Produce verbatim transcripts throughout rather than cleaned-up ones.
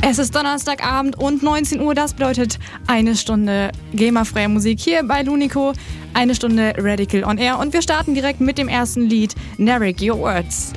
Es ist Donnerstagabend und neunzehn Uhr, das bedeutet eine Stunde GEMA-freie Musik hier bei Lunico, eine Stunde Radical on Air und wir starten direkt mit dem ersten Lied, Narek Your Words.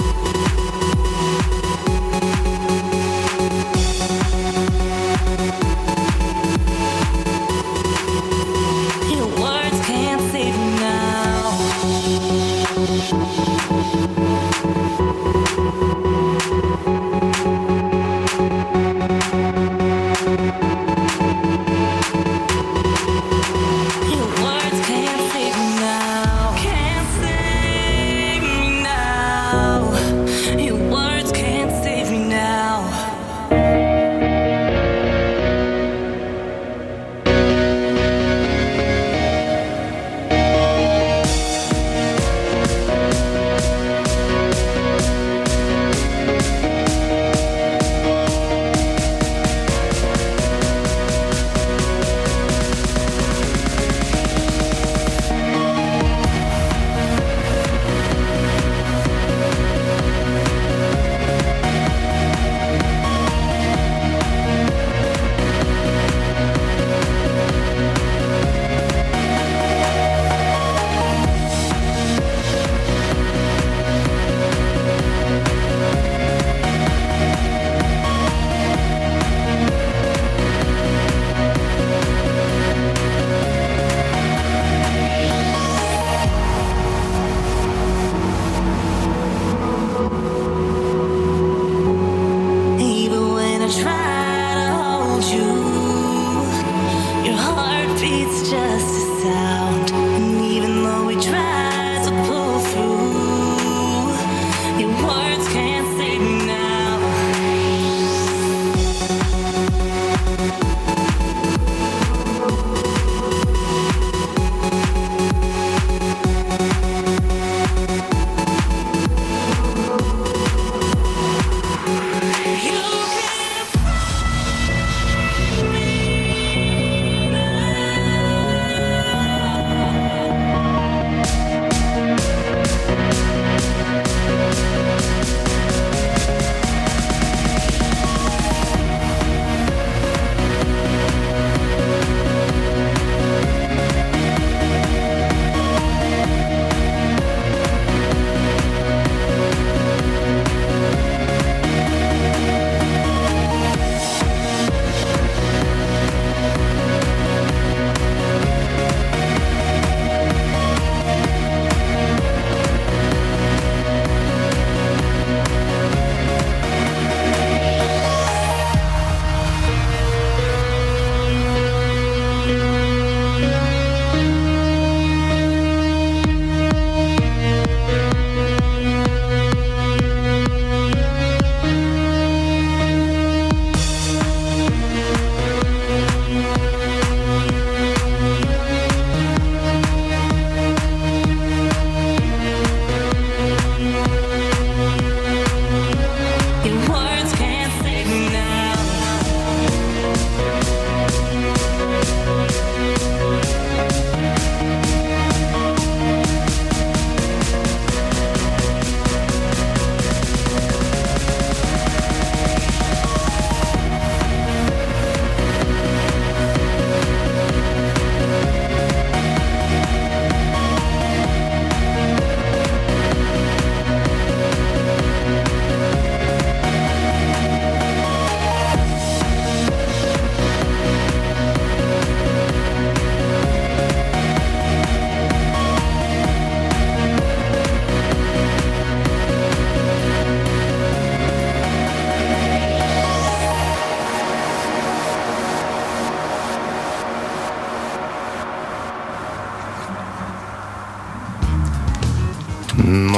We'll be right back.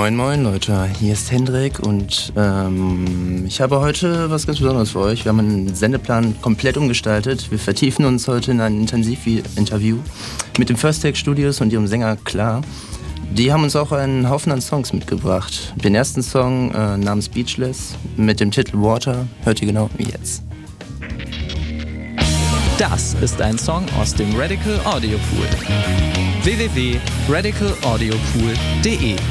Moin moin Leute, hier ist Hendrik und ähm, ich habe heute was ganz Besonderes für euch. Wir haben einen Sendeplan komplett umgestaltet. Wir vertiefen uns heute in ein Intensiv-Interview mit dem First Take Studios und ihrem Sänger Klar. Die haben uns auch einen Haufen an Songs mitgebracht. Den ersten Song äh, namens Speechless mit dem Titel Water hört ihr genau wie jetzt. Das ist ein Song aus dem Radical Audio Pool. w w w punkt radical audio pool punkt d e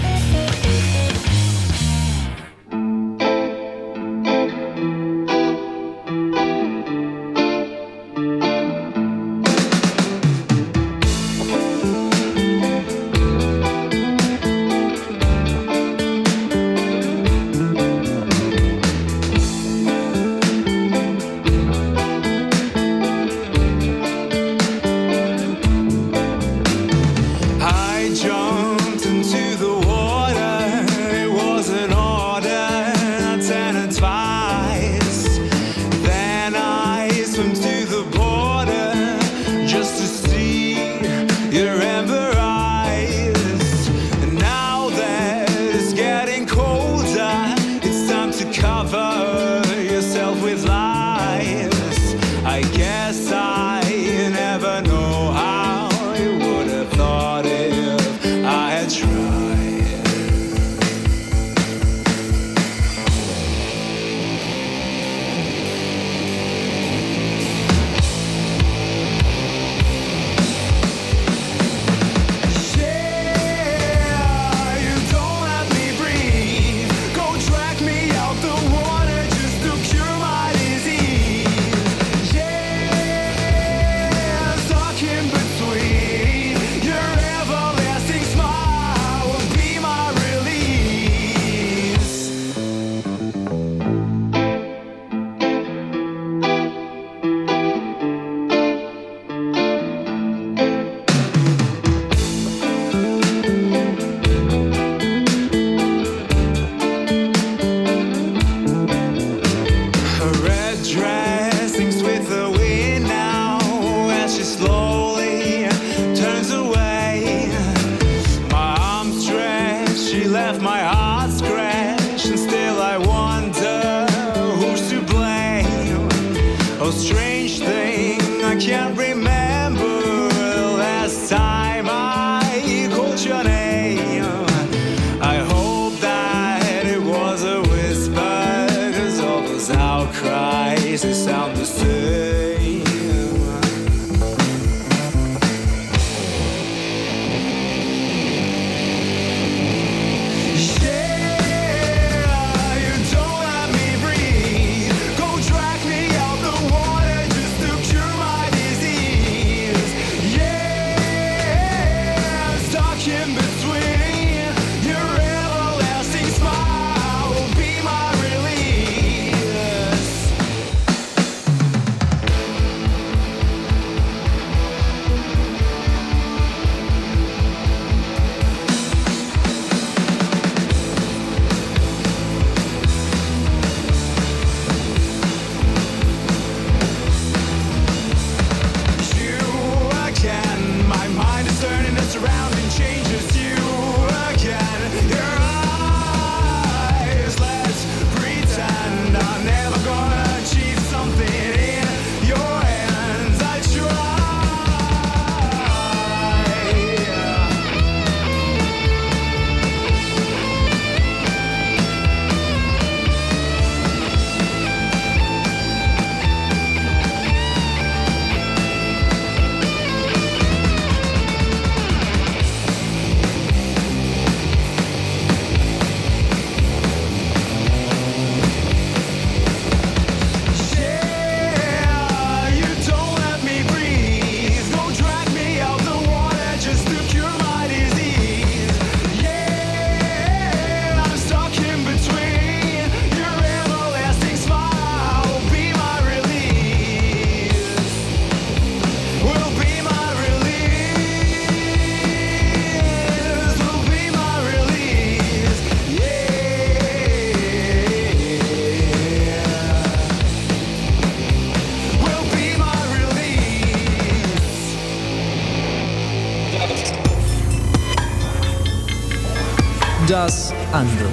Das andere.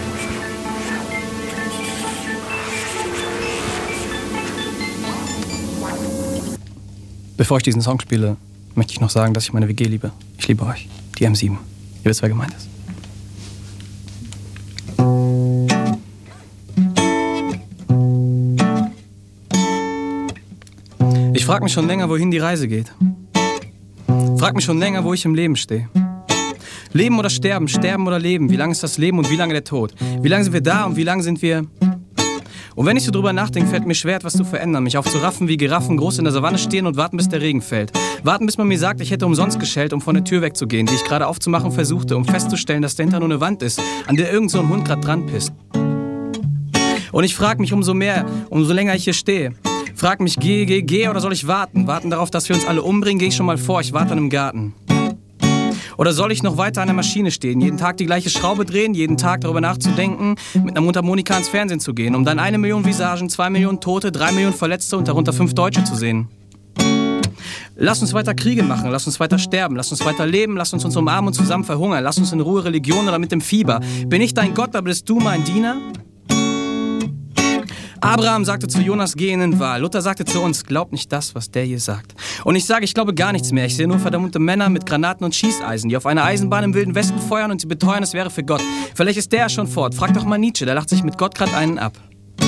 Bevor ich diesen Song spiele, möchte ich noch sagen, dass ich meine W G liebe. Ich liebe euch, die M sieben. Ihr wisst, wer gemeint ist. Ich frag mich schon länger, wohin die Reise geht. Frag mich schon länger, wo ich im Leben stehe. Leben oder sterben, sterben oder leben. Wie lange ist das Leben und wie lange der Tod? Wie lange sind wir da und wie lange sind wir... Und wenn ich so drüber nachdenke, fällt mir schwer, etwas zu verändern. Mich aufzuraffen wie Giraffen, groß in der Savanne stehen und warten, bis der Regen fällt. Warten, bis man mir sagt, ich hätte umsonst geschellt, um von der Tür wegzugehen, die ich gerade aufzumachen versuchte, um festzustellen, dass dahinter nur eine Wand ist, an der irgend so ein Hund gerade dran pisst. Und ich frag mich umso mehr, umso länger ich hier stehe. Frag mich, geh, geh, geh oder soll ich warten? Warten darauf, dass wir uns alle umbringen, geh ich schon mal vor, ich warte an einem Garten. Oder soll ich noch weiter an der Maschine stehen, jeden Tag die gleiche Schraube drehen, jeden Tag darüber nachzudenken, mit einer Mundharmonika ins Fernsehen zu gehen, um dann eine Million Visagen, zwei Millionen Tote, drei Millionen Verletzte und darunter fünf Deutsche zu sehen? Lass uns weiter Kriege machen, lass uns weiter sterben, lass uns weiter leben, lass uns uns umarmen und zusammen verhungern, lass uns in Ruhe Religion oder mit dem Fieber. Bin ich dein Gott, aber bist du mein Diener? Abraham sagte zu Jonas, geh in den Wal. Luther sagte zu uns, glaub nicht das, was der hier sagt. Und ich sage, ich glaube gar nichts mehr. Ich sehe nur verdammte Männer mit Granaten und Schießeisen, die auf einer Eisenbahn im Wilden Westen feuern und sie beteuern, es wäre für Gott. Vielleicht ist der ja schon fort. Frag doch mal Nietzsche, der lacht sich mit Gott grad einen ab.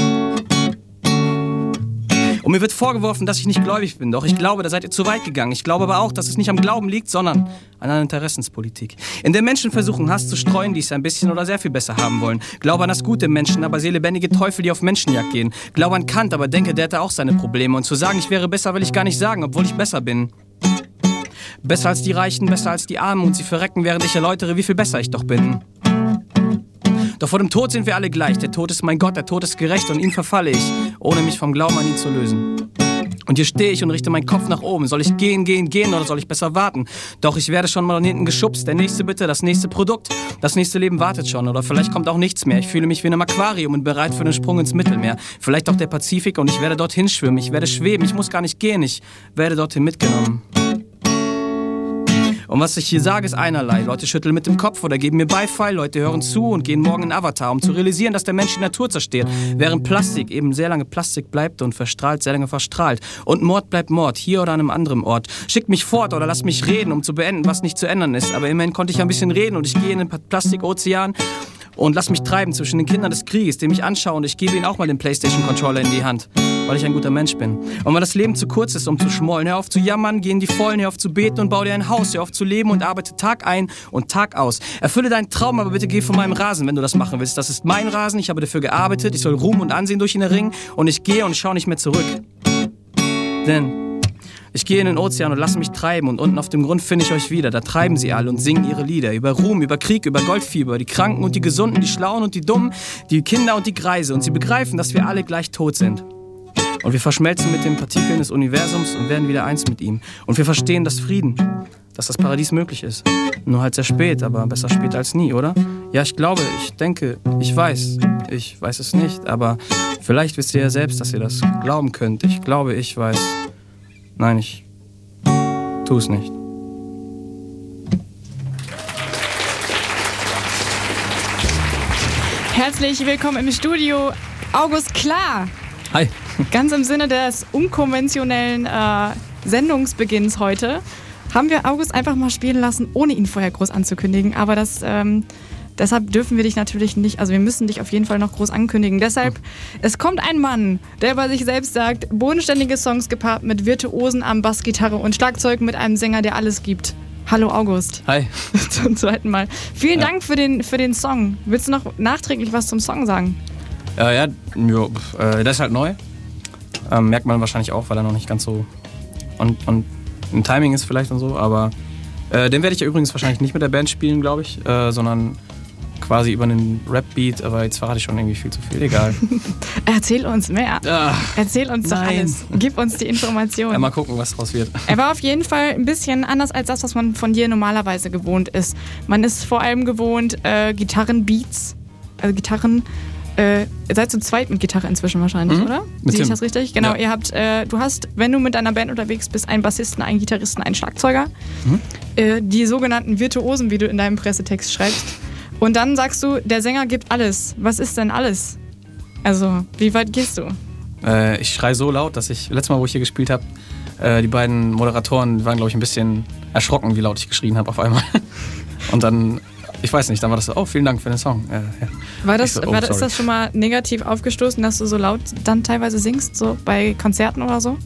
Und mir wird vorgeworfen, dass ich nicht gläubig bin. Doch ich glaube, da seid ihr zu weit gegangen. Ich glaube aber auch, dass es nicht am Glauben liegt, sondern an einer Interessenspolitik. In der Menschen versuchen, Hass zu streuen, die es ein bisschen oder sehr viel besser haben wollen. Glaube an das Gute im Menschen, aber sehe lebendige Teufel, die auf Menschenjagd gehen. Glaube an Kant, aber denke, der hatte auch seine Probleme. Und zu sagen, ich wäre besser, will ich gar nicht sagen, obwohl ich besser bin. Besser als die Reichen, besser als die Armen. Und sie verrecken, während ich erläutere, wie viel besser ich doch bin. Doch vor dem Tod sind wir alle gleich. Der Tod ist mein Gott, der Tod ist gerecht und ihm verfalle ich, ohne mich vom Glauben an ihn zu lösen. Und hier stehe ich und richte meinen Kopf nach oben. Soll ich gehen, gehen, gehen oder soll ich besser warten? Doch ich werde schon mal von hinten geschubst. Der nächste bitte, das nächste Produkt. Das nächste Leben wartet schon oder vielleicht kommt auch nichts mehr. Ich fühle mich wie in einem Aquarium und bereit für den Sprung ins Mittelmeer. Vielleicht auch der Pazifik und ich werde dorthin schwimmen. Ich werde schweben, ich muss gar nicht gehen. Ich werde dorthin mitgenommen. Und was ich hier sage, ist einerlei. Leute schütteln mit dem Kopf oder geben mir Beifall. Leute hören zu und gehen morgen in Avatar, um zu realisieren, dass der Mensch die Natur zerstört. Während Plastik eben sehr lange Plastik bleibt und verstrahlt, sehr lange verstrahlt. Und Mord bleibt Mord, hier oder an einem anderen Ort. Schickt mich fort oder lasst mich reden, um zu beenden, was nicht zu ändern ist. Aber immerhin konnte ich ein bisschen reden und ich gehe in den Plastikozean und lass mich treiben zwischen den Kindern des Krieges, die mich anschauen und ich gebe ihnen auch mal den PlayStation-Controller in die Hand, weil ich ein guter Mensch bin. Und weil das Leben zu kurz ist, um zu schmollen, hör auf zu jammern, geh in die Vollen, hör auf zu beten und bau dir ein Haus, hör auf zu leben und arbeite Tag ein und Tag aus. Erfülle deinen Traum, aber bitte geh von meinem Rasen, wenn du das machen willst. Das ist mein Rasen, ich habe dafür gearbeitet, ich soll Ruhm und Ansehen durch ihn erringen und ich gehe und ich schaue nicht mehr zurück. Denn ich gehe in den Ozean und lasse mich treiben und unten auf dem Grund finde ich euch wieder. Da treiben sie alle und singen ihre Lieder über Ruhm, über Krieg, über Goldfieber, die Kranken und die Gesunden, die Schlauen und die Dummen, die Kinder und die Greise. Und sie begreifen, dass wir alle gleich tot sind. Und wir verschmelzen mit den Partikeln des Universums und werden wieder eins mit ihm. Und wir verstehen, dass Frieden, dass das Paradies möglich ist. Nur halt sehr spät, aber besser spät als nie, oder? Ja, ich glaube, ich denke, ich weiß. Ich weiß es nicht, aber vielleicht wisst ihr ja selbst, dass ihr das glauben könnt. Ich glaube, ich weiß. Nein, ich tu es nicht. Herzlich willkommen im Studio, August Klar. Hi. Ganz im Sinne des unkonventionellen äh, Sendungsbeginns heute haben wir August einfach mal spielen lassen, ohne ihn vorher groß anzukündigen. Aber das, ähm, deshalb dürfen wir dich natürlich nicht, also wir müssen dich auf jeden Fall noch groß ankündigen. Deshalb, hm. es kommt ein Mann, der bei sich selbst sagt, bodenständige Songs gepaart mit Virtuosen am Bassgitarre und Schlagzeug mit einem Sänger, der alles gibt. Hallo August. Hi. Zum zweiten Mal. Vielen ja. Dank für den, für den Song. Willst du noch nachträglich was zum Song sagen? Ja, ja, jo, äh, der ist halt neu. Ähm, merkt man wahrscheinlich auch, weil er noch nicht ganz so und, und ein Timing ist vielleicht und so, aber äh, den werde ich ja übrigens wahrscheinlich nicht mit der Band spielen, glaube ich, äh, sondern quasi über einen Rap-Beat, aber jetzt verrate ich schon irgendwie viel zu viel, egal. Erzähl uns mehr. Ach, Erzähl uns doch nein. alles. Gib uns die Informationen. Ja, mal gucken, was draus wird. Er war auf jeden Fall ein bisschen anders als das, was man von dir normalerweise gewohnt ist. Man ist vor allem gewohnt, äh, Gitarrenbeats, also Gitarren, äh, ihr seid zu zweit mit Gitarre inzwischen wahrscheinlich, mhm. oder? Mit Sehe ich Tim. das richtig? Genau, ja. ihr habt, äh, du hast, wenn du mit deiner Band unterwegs bist, einen Bassisten, einen Gitarristen, einen Schlagzeuger. Mhm. Äh, die sogenannten Virtuosen, wie du in deinem Pressetext schreibst. Und dann sagst du, der Sänger gibt alles. Was ist denn alles? Also, wie weit gehst du? Äh, ich schreie so laut, dass ich, letztes Mal, wo ich hier gespielt habe, äh, die beiden Moderatoren waren, glaube ich, ein bisschen erschrocken, wie laut ich geschrien habe auf einmal. Und dann, ich weiß nicht, dann war das so, oh, vielen Dank für den Song. Äh, ja. War das, so, oh, war das, ist das schon mal negativ aufgestoßen, dass du so laut dann teilweise singst, so bei Konzerten oder so?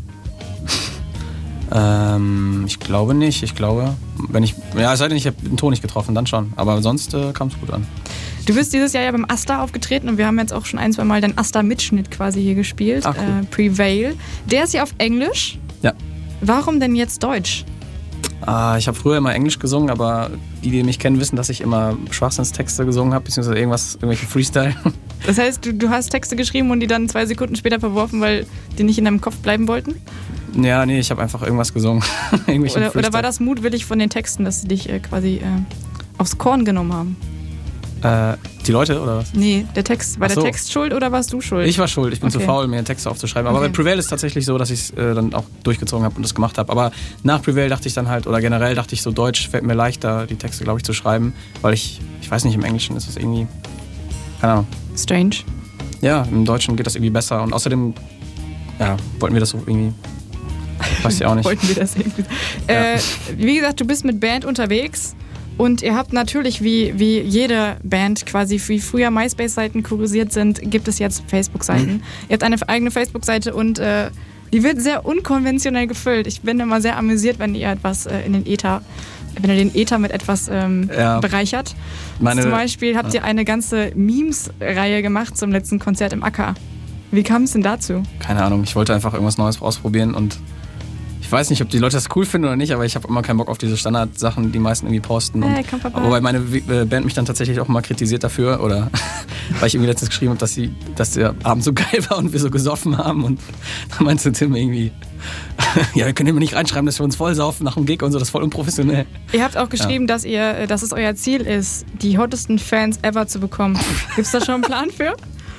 Ähm, ich glaube nicht. Ich glaube, wenn ich, ja, es sei denn, ich habe den Ton nicht getroffen, dann schon. Aber sonst äh, kam es gut an. Du bist dieses Jahr ja beim Asta aufgetreten und wir haben jetzt auch schon ein, zwei Mal den Asta-Mitschnitt quasi hier gespielt. Ach, cool. äh, Prevail. Der ist ja auf Englisch. Ja. Warum denn jetzt Deutsch? Ah, ich habe früher immer Englisch gesungen, aber die, die mich kennen, wissen, dass ich immer Schwachsinnstexte gesungen habe, beziehungsweise irgendwas, irgendwelche Freestyle. Das heißt, du, du hast Texte geschrieben und die dann zwei Sekunden später verworfen, weil die nicht in deinem Kopf bleiben wollten? Ja, nee, ich habe einfach irgendwas gesungen. oder, oder war das mutwillig von den Texten, dass sie dich äh, quasi äh, aufs Korn genommen haben? Äh, die Leute, oder was? Nee, der Text. War Ach so. der Text schuld oder warst du schuld? Ich war schuld. Ich bin Okay. zu faul, mir Texte aufzuschreiben. Aber Okay. bei Prevail ist es tatsächlich so, dass ich es äh, dann auch durchgezogen habe und das gemacht habe. Aber nach Prevail dachte ich dann halt, oder generell dachte ich so, Deutsch fällt mir leichter, die Texte, glaube ich, zu schreiben. Weil ich, ich weiß nicht, im Englischen ist es irgendwie, keine Ahnung. Strange. Ja, im Deutschen geht das irgendwie besser. Und außerdem, ja, wollten wir das so irgendwie, weiß ich auch nicht. Wollten wir das irgendwie. Äh, wie gesagt, du bist mit Band unterwegs und ihr habt natürlich, wie, wie jede Band quasi, wie früher MySpace-Seiten kurisiert sind, gibt es jetzt Facebook-Seiten. Mhm. Ihr habt eine eigene Facebook-Seite und äh, die wird sehr unkonventionell gefüllt. Ich bin immer sehr amüsiert, wenn ihr etwas äh, in den Äther, wenn ihr den Äther mit etwas ähm, Ja. bereichert. Meine, Zum Beispiel habt ihr eine ganze Memes-Reihe gemacht zum letzten Konzert im Acker. Wie kam es denn dazu? keine Ahnung, ich wollte einfach irgendwas Neues ausprobieren und ich weiß nicht, ob die Leute das cool finden oder nicht, aber ich habe immer keinen Bock auf diese Standardsachen, die die meisten irgendwie posten. Und, Hey, komm vorbei. wobei meine äh, Band mich dann tatsächlich auch mal kritisiert dafür, oder weil ich irgendwie letztens geschrieben habe, dass, sie, dass der Abend so geil war und wir so gesoffen haben und dann meinte Tim irgendwie, ja, wir können immer nicht reinschreiben, dass wir uns voll saufen nach dem Gig und so, das ist voll unprofessionell. Ihr habt auch geschrieben, dass ihr, dass es euer Ziel ist, die hottesten Fans ever zu bekommen. Gibt's da schon einen Plan für?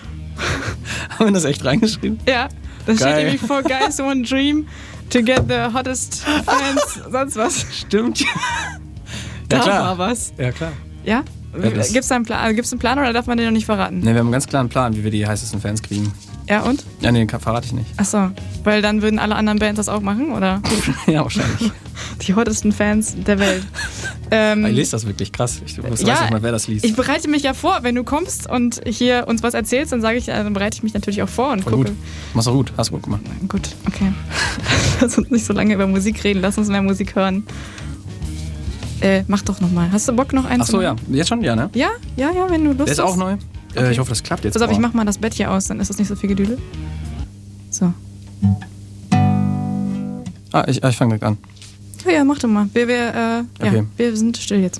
Haben wir das echt reingeschrieben? Ja, da steht Geil. irgendwie for guys who want dream to get the hottest fans, sonst was. Stimmt. Ja, Da klar. war was. Ja, klar. Ja? Ja, das- Gibt's da einen Plan, also gibt's einen Plan oder darf man den noch nicht verraten? Ne, wir haben einen ganz klaren Plan, wie wir die heißesten Fans kriegen. Ja, und? Ja, nee, den verrate ich nicht. Achso, weil dann würden alle anderen Bands das auch machen, oder? Ja, wahrscheinlich. Die hottesten Fans der Welt. Ähm, Ich lese das wirklich krass. Ich weiß Ja, nicht mal, wer das liest. Ich bereite mich ja vor, wenn du kommst und hier uns was erzählst, dann sage ich, dann bereite ich mich natürlich auch vor und Voll gucke. gut. Machst du gut. Hast du gut gemacht. Gut, okay. Lass uns nicht so lange über Musik reden, lass uns mehr Musik hören. Äh, mach doch nochmal. Hast du Bock noch eins Ach so, zu ja. machen? Jetzt schon? Ja, ne? Ja, ja, ja, wenn du Lust Der ist hast. auch neu. Okay. Äh, ich hoffe, das klappt jetzt. Pass auf, ich Boah. mach mal das Bett hier aus, dann ist das nicht so viel Gedüdel. So. Ah, ich, ah, ich fange direkt an. Ja, ja, mach doch mal. Wir, wir, äh, ja, Okay. wir sind still jetzt.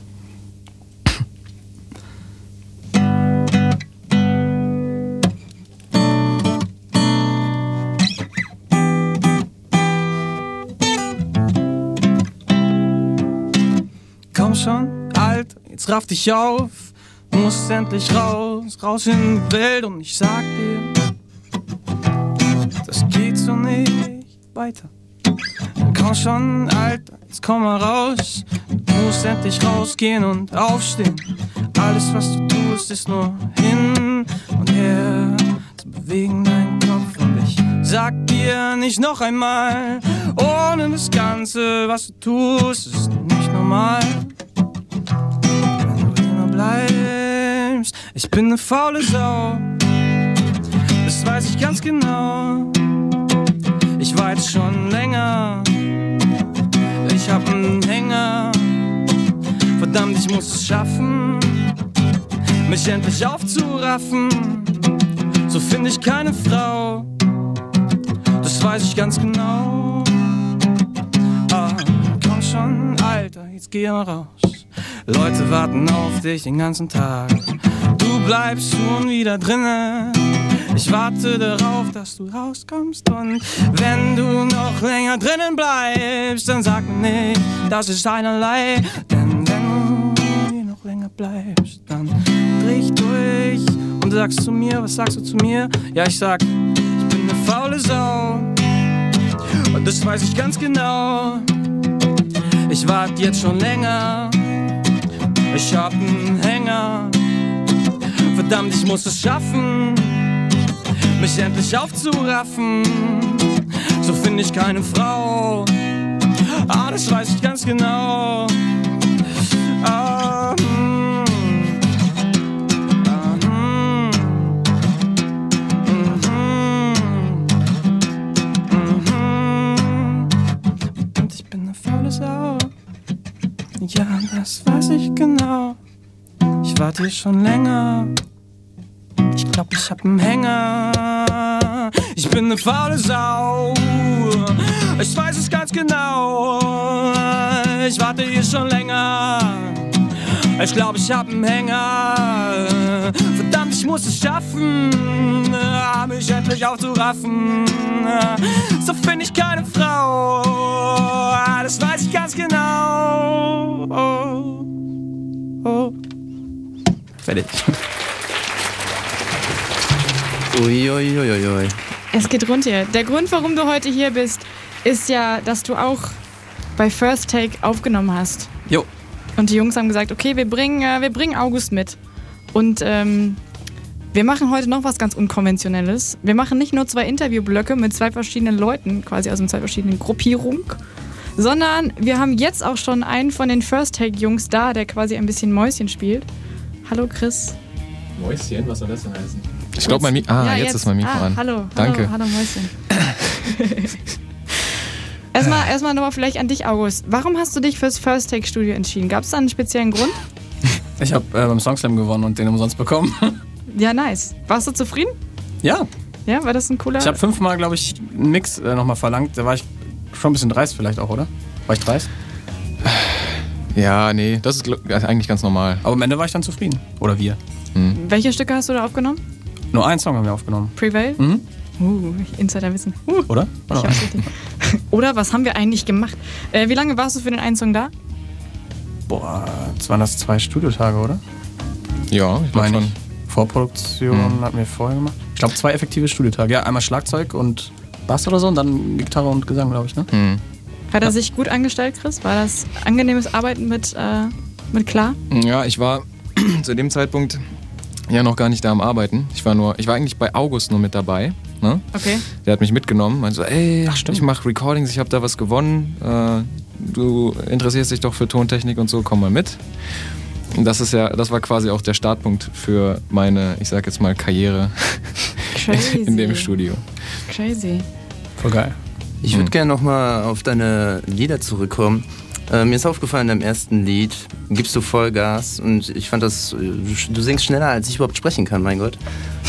Komm schon, Alter, jetzt raff dich auf. Du musst endlich raus, raus in die Welt. Und ich sag dir, das geht so nicht weiter. Komm schon, Alter, jetzt komm mal raus. Du musst endlich rausgehen und aufstehen. Alles, was du tust, ist nur hin und her zu bewegen deinen Kopf. Und ich sag dir nicht noch einmal, ohne das Ganze, was du tust, ist nicht normal. Wenn du hier nur bleibst, ich bin ne faule Sau, das weiß ich ganz genau. Ich war jetzt schon länger, ich hab einen Hänger. Verdammt, ich muss es schaffen, mich endlich aufzuraffen. So find ich keine Frau, das weiß ich ganz genau. Ah, komm schon, Alter, jetzt geh mal raus. Leute warten auf dich den ganzen Tag. Du bleibst schon wieder drinnen. Ich warte darauf, dass du rauskommst. Und wenn du noch länger drinnen bleibst, dann sag mir nicht, das ist einerlei. Denn wenn du hier noch länger bleibst, dann dreh ich durch. Und du sagst zu mir, was sagst du zu mir? Ja, ich sag, ich bin ne faule Sau. Und das weiß ich ganz genau. Ich warte jetzt schon länger. Ich hab einen Hänger. Verdammt, ich muss es schaffen, mich endlich aufzuraffen. So finde ich keine Frau, ah, das weiß ich ganz genau. Ah, mm, ah, mm, mm, mm. Verdammt, ich bin eine faule Sau. Ja, das weiß ich genau. Ich warte hier schon länger. Ich glaub, ich hab 'n Hänger. Ich bin ne faule Sau. Ich weiß es ganz genau. Ich warte hier schon länger. Ich glaub, ich hab 'n Hänger. Verdammt, ich muss es schaffen, mich endlich aufzuraffen. So find ich keine Frau. Das weiß ich ganz genau. Oh. Oh. Fertig. Uiuiuiui. Ui, ui. Es geht rund hier. Der Grund, warum du heute hier bist, ist ja, dass du auch bei First Take aufgenommen hast. Jo. Und die Jungs haben gesagt, okay, wir bringen, äh, wir bringen August mit. Und ähm, wir machen heute noch was ganz Unkonventionelles. Wir machen nicht nur zwei Interviewblöcke mit zwei verschiedenen Leuten, quasi aus zwei verschiedenen Gruppierungen, sondern wir haben jetzt auch schon einen von den First Take Jungs da, der quasi ein bisschen Mäuschen spielt. Hallo Chris. Mäuschen? Was soll das denn heißen? Ich glaube, mein Mikro. Ah, ja, jetzt, jetzt ist mein Mikro ah, an. Hallo, Danke. Hallo, hallo Mäuschen. erstmal erstmal nochmal vielleicht an dich, August. Warum hast du dich fürs First Take Studio entschieden? Gab es da einen speziellen Grund? Ich habe äh, beim Songslam gewonnen und den umsonst bekommen. Ja, nice. Warst du zufrieden? Ja. Ja, war das ein cooler... Ich habe fünfmal, glaube ich, einen Mix äh, nochmal verlangt. Da war ich schon ein bisschen dreist vielleicht auch, oder? War ich dreist? Ja, nee, das ist gl- eigentlich ganz normal. Aber am Ende war ich dann zufrieden. Oder wir. Hm. Welche Stücke hast du da aufgenommen? Nur einen Song haben wir aufgenommen. Prevail? Mhm. Uh, Insiderwissen. Uh, Oder? ich Oder? hab's richtig. Oder was haben wir eigentlich gemacht? Äh, wie lange warst du für den einen Song da? Boah, jetzt waren das zwei Studiotage, oder? Ja, ich glaube Meine schon. ich. Vorproduktion Mhm. hatten wir vorher gemacht. Ich glaube, zwei effektive Studiotage. Ja, einmal Schlagzeug und Bass oder so und dann Gitarre und Gesang, glaube ich, ne? Hm. Hat er sich gut angestellt, Chris? War das angenehmes Arbeiten mit, äh, mit Klar? Ja, ich war zu dem Zeitpunkt ja noch gar nicht da am Arbeiten. Ich war nur, ich war eigentlich bei August nur mit dabei. Ne? Okay. Der hat mich mitgenommen, meinte so, ey, Ach, stimmt. ich mache Recordings, ich habe da was gewonnen. Äh, du interessierst dich doch für Tontechnik und so, komm mal mit. Und das ist ja, das war quasi auch der Startpunkt für meine, ich sag jetzt mal, Karriere Crazy. in dem Studio. Crazy. Voll geil. Ich würde Hm. gerne nochmal auf deine Lieder zurückkommen. Äh, mir ist aufgefallen, im ersten Lied gibst du Vollgas und ich fand das, äh, du singst schneller, als ich überhaupt sprechen kann, mein Gott.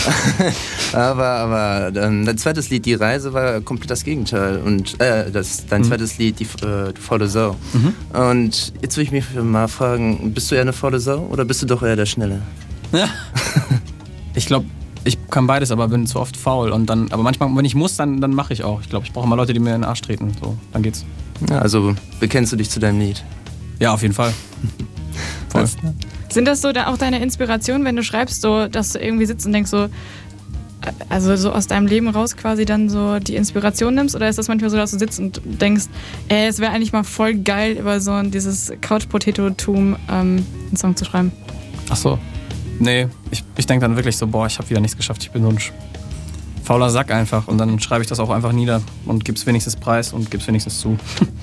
aber aber ähm, dein zweites Lied, Die Reise, war komplett das Gegenteil. Und äh, das, dein Mhm. zweites Lied, Die äh, faule Sau. Mhm. Und jetzt will ich mich mal fragen, bist du eher eine faule Sau oder bist du doch eher der Schnelle? Ja. Ich glaube, ich kann beides, aber bin zu oft faul. Und dann, aber manchmal, wenn ich muss, dann, dann mache ich auch. Ich glaube, ich brauche immer Leute, die mir in den Arsch treten. So, dann geht's. Ja, also bekennst du dich zu deinem Lied? Ja, auf jeden Fall. Voll. Sind das so da auch deine Inspirationen, wenn du schreibst, so, dass du irgendwie sitzt und denkst so, also so aus deinem Leben raus quasi dann so die Inspiration nimmst? Oder ist das manchmal so, dass du sitzt und denkst, ey, es wäre eigentlich mal voll geil, über so ein, dieses Couch-Potato-Tum ähm, einen Song zu schreiben? Ach so. Nee, ich, ich denke dann wirklich so, boah, ich habe wieder nichts geschafft. Ich bin so ein sch- fauler Sack einfach. Und dann schreibe ich das auch einfach nieder und gib's wenigstens preis und gib's wenigstens zu.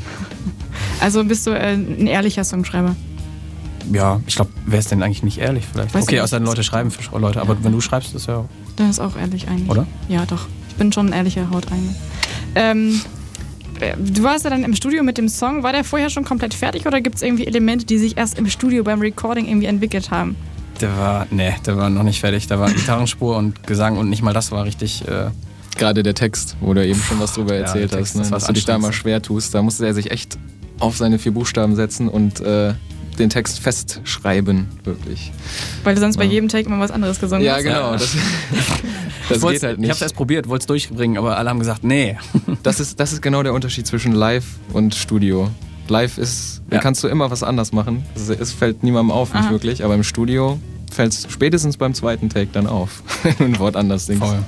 Also bist du äh, ein ehrlicher Songschreiber? Ja, ich glaube, wer ist denn eigentlich nicht ehrlich vielleicht? Weiß Okay, ich außer nicht. Leute schreiben für Leute, aber wenn du schreibst, ist ja... Das ist auch ehrlich eigentlich. Oder? Ja, doch. Ich bin schon ein ehrlicher Haut eigentlich. Ähm, äh, du warst ja dann im Studio mit dem Song. War der vorher schon komplett fertig oder gibt es irgendwie Elemente, die sich erst im Studio beim Recording irgendwie entwickelt haben? Der war, nee, der war noch nicht fertig. Da war Gitarrenspur und Gesang und nicht mal das war richtig... Äh, Gerade der Text, wo du eben schon was drüber Ja, erzählt der hast, Text, ne? das war dass du dich da mal anstrengend. schwer tust. Da musste er sich echt auf seine vier Buchstaben setzen und äh, den Text festschreiben, wirklich. Weil du sonst bei Ja. jedem Take immer was anderes gesungen Ja, hast. genau. Das, das ich wollt's- geht halt Ich hab's nicht. erst probiert, wollte es durchbringen, aber alle haben gesagt, nee. Das ist, das ist genau der Unterschied zwischen Live und Studio. Live ist, da Ja. kannst du immer was anders machen. Es, es fällt niemandem auf, nicht Aha. wirklich. Aber im Studio fällt es spätestens beim zweiten Take dann auf, wenn du ein Wort anders singst. Voll.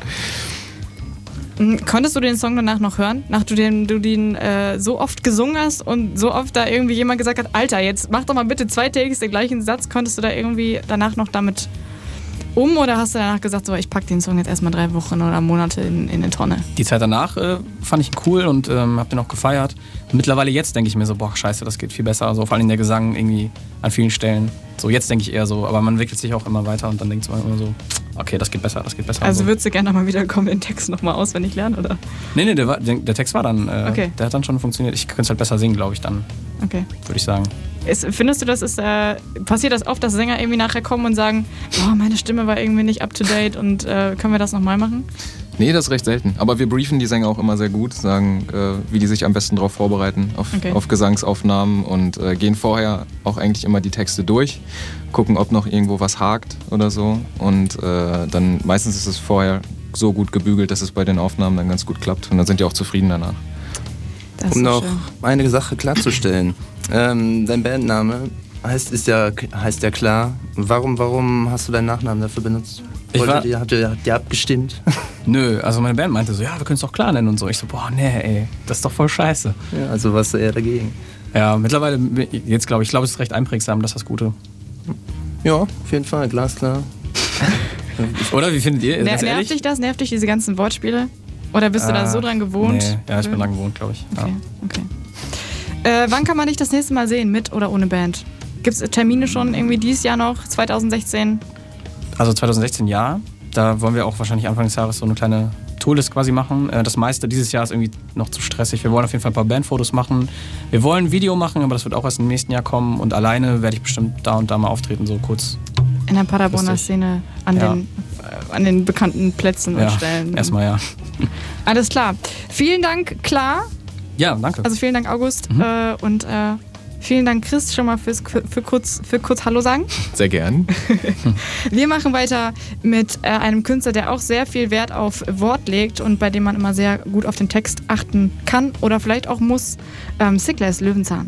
Mhm. Konntest du den Song danach noch hören? Nachdem du den äh, so oft gesungen hast und so oft da irgendwie jemand gesagt hat, Alter, jetzt mach doch mal bitte zwei Takes den gleichen Satz, konntest du da irgendwie danach noch damit um oder hast du danach gesagt, so ich pack den Song jetzt erstmal drei Wochen oder Monate in, in eine Tonne? Die Zeit danach äh, fand ich cool und ähm, hab den auch gefeiert. Mittlerweile jetzt denke ich mir so, boah, scheiße, das geht viel besser. Also vor allem der Gesang irgendwie an vielen Stellen. So jetzt denke ich eher so, aber man entwickelt sich auch immer weiter und dann denkt man immer so, okay, das geht besser, das geht besser. Also so. würdest du gerne mal wieder kommen, den Text nochmal auswendig lernen, oder? Nee, nee, der, war, der, der Text war dann, äh, okay. der hat dann schon funktioniert. Ich könnte es halt besser singen, glaube ich, dann. Okay. Würde ich sagen. Ist, findest du, das ist, äh, passiert das oft, dass Sänger irgendwie nachher kommen und sagen, oh, meine Stimme war irgendwie nicht up to date und äh, können wir das nochmal machen? Nee, das ist recht selten. Aber wir briefen die Sänger auch immer sehr gut, sagen, äh, wie die sich am besten darauf vorbereiten, auf, okay. auf Gesangsaufnahmen und äh, gehen vorher auch eigentlich immer die Texte durch, gucken, ob noch irgendwo was hakt oder so. Und äh, dann meistens ist es vorher so gut gebügelt, dass es bei den Aufnahmen dann ganz gut klappt. Und dann sind die auch zufrieden danach. Das um ist noch schön. eine Sache klarzustellen. ähm, dein Bandname heißt, ist ja, heißt ja klar. Warum, warum hast du deinen Nachnamen dafür benutzt? Ich war, ihr, habt, ihr, habt ihr abgestimmt? Nö, also meine Band meinte so, ja, wir können es doch klar nennen und so. Ich so, boah, nee, ey, das ist doch voll scheiße. Ja, also warst du eher dagegen? Ja, mittlerweile, jetzt glaube ich, ich glaube, es ist recht einprägsam, das ist das Gute. Ja, auf jeden Fall, glasklar. Oder, wie findet ihr? Ner- Ganz nervt ehrlich? dich das? Nervt dich diese ganzen Wortspiele? Oder bist du da so dran gewohnt? Nee, ja, ich bin dran gewohnt, glaube ich. Okay, Ja. okay. Äh, wann kann man dich das nächste Mal sehen, mit oder ohne Band? Gibt es Termine schon irgendwie dieses Jahr noch, zwanzig sechzehn? Also zwanzig sechzehn ja. Da wollen wir auch wahrscheinlich Anfang des Jahres so eine kleine Tourlist quasi machen. Das meiste dieses Jahr ist irgendwie noch zu stressig. Wir wollen auf jeden Fall ein paar Bandfotos machen. Wir wollen ein Video machen, aber das wird auch erst im nächsten Jahr kommen. Und alleine werde ich bestimmt da und da mal auftreten, so kurz. In der Paderborner Lustig. Szene an, Ja. den, äh, an den bekannten Plätzen und Ja, Stellen. erstmal ja. Alles klar. Vielen Dank, Klar. Ja, danke. Also vielen Dank, August. Mhm. Äh, und äh, vielen Dank, Chris, schon mal fürs, für, kurz, für kurz Hallo sagen. Sehr gern. Wir machen weiter mit äh, einem Künstler, der auch sehr viel Wert auf Wort legt und bei dem man immer sehr gut auf den Text achten kann oder vielleicht auch muss. Ähm, Sickles Löwenzahn.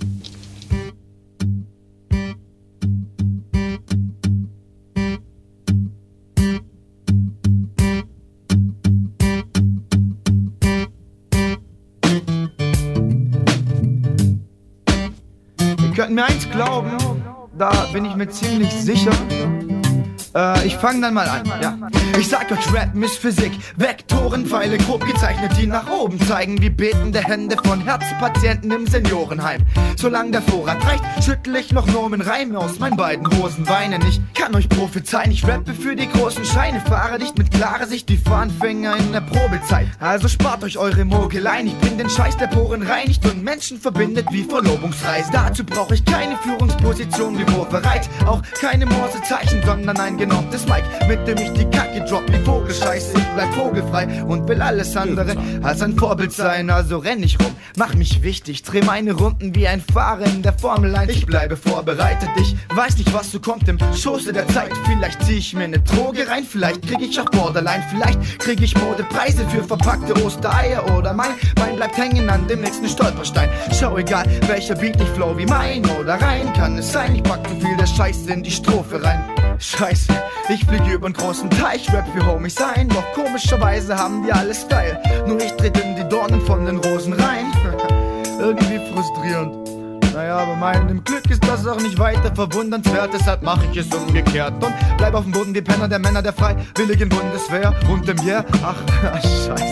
Ihr könnt mir eins glauben, da bin ich mir ziemlich sicher. Äh, ich fang dann mal an, ja. Ich sag euch, Rappen ist Physik. Vektoren, Pfeile, grob gezeichnet, die nach oben zeigen, wie betende Hände von Herzpatienten im Seniorenheim. Solange der Vorrat reicht, schüttel ich noch Nomen Reime aus meinen beiden Hosen. Weinen, ich kann euch prophezeien, ich rappe für die großen Scheine. Fahre nicht mit klarer Sicht wie Fahranfänger in der Probezeit. Also spart euch eure Mogeleien, ich bring den Scheiß der Poren reinigt und Menschen verbindet wie Verlobungsreisen. Dazu brauche ich keine Führungsposition wie Wurfereit, auch keine Morsezeichen, sondern ein genormtes Mic, mit dem ich die Kacke drop wie Vogelscheiß. Ich bleib vogelfrei und will alles andere als ein Vorbild sein. Also renn ich rum, mach mich wichtig, dreh meine Runden wie ein Fahrer in der Formel eins. Ich bleibe vorbereitet, ich weiß nicht, was so kommt im Schoße der Zeit. Vielleicht zieh ich mir ne Droge rein, vielleicht krieg ich auch Borderline, vielleicht krieg ich Modepreise für verpackte Ostereier oder mein Bein bleibt hängen an dem nächsten Stolperstein. Schau, egal welcher Beat, ich flow wie mein oder rein. Kann es sein, ich pack zu viel der Scheiße in die Strophe rein. Scheiße, ich fliege übern großen Teich, Rap für Homies sein, doch komischerweise haben die alles Style. Nur ich trete in die Dornen von den Rosen rein. Irgendwie frustrierend. Naja, aber meinem Glück ist das auch nicht weiter verwundernswert, deshalb mach ich es umgekehrt und bleib auf dem Boden wie Penner der Männer der freiwilligen Bundeswehr und dem Yeah, ach, scheiße.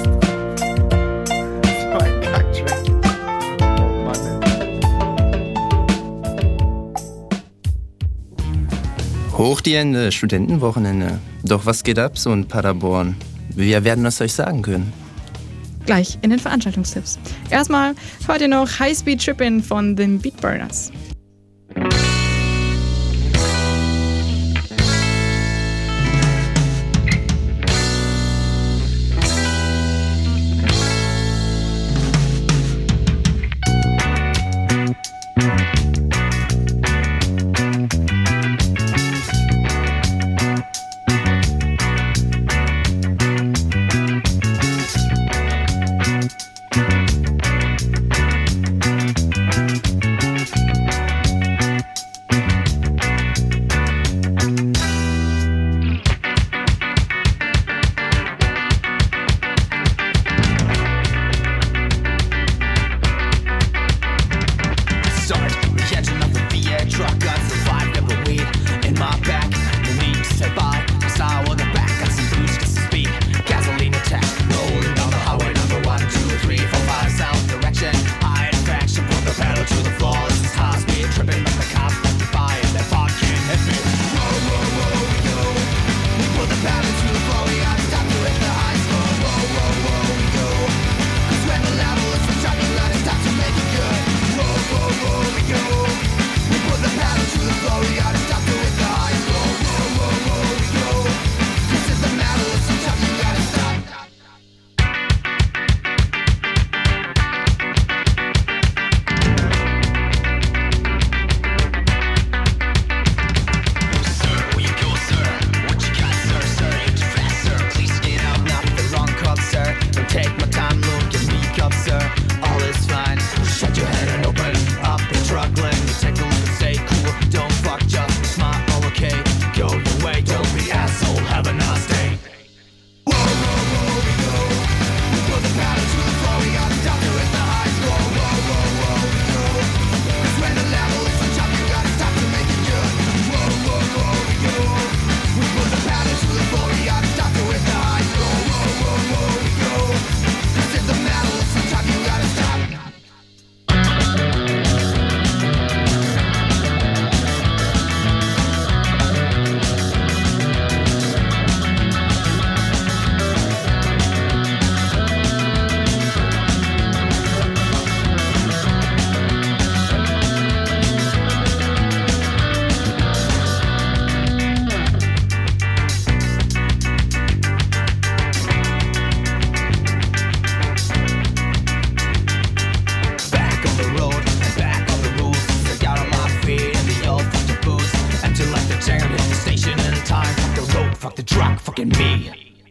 So ein Kacktrack. Oh Mann, ey. Hoch die Hände, Studentenwochenende. Doch was geht ab so in Paderborn? Wir werden es euch sagen können. Gleich in den Veranstaltungstipps. Erstmal hört ihr noch High Speed Trippin' von den Beatburners. fucking me.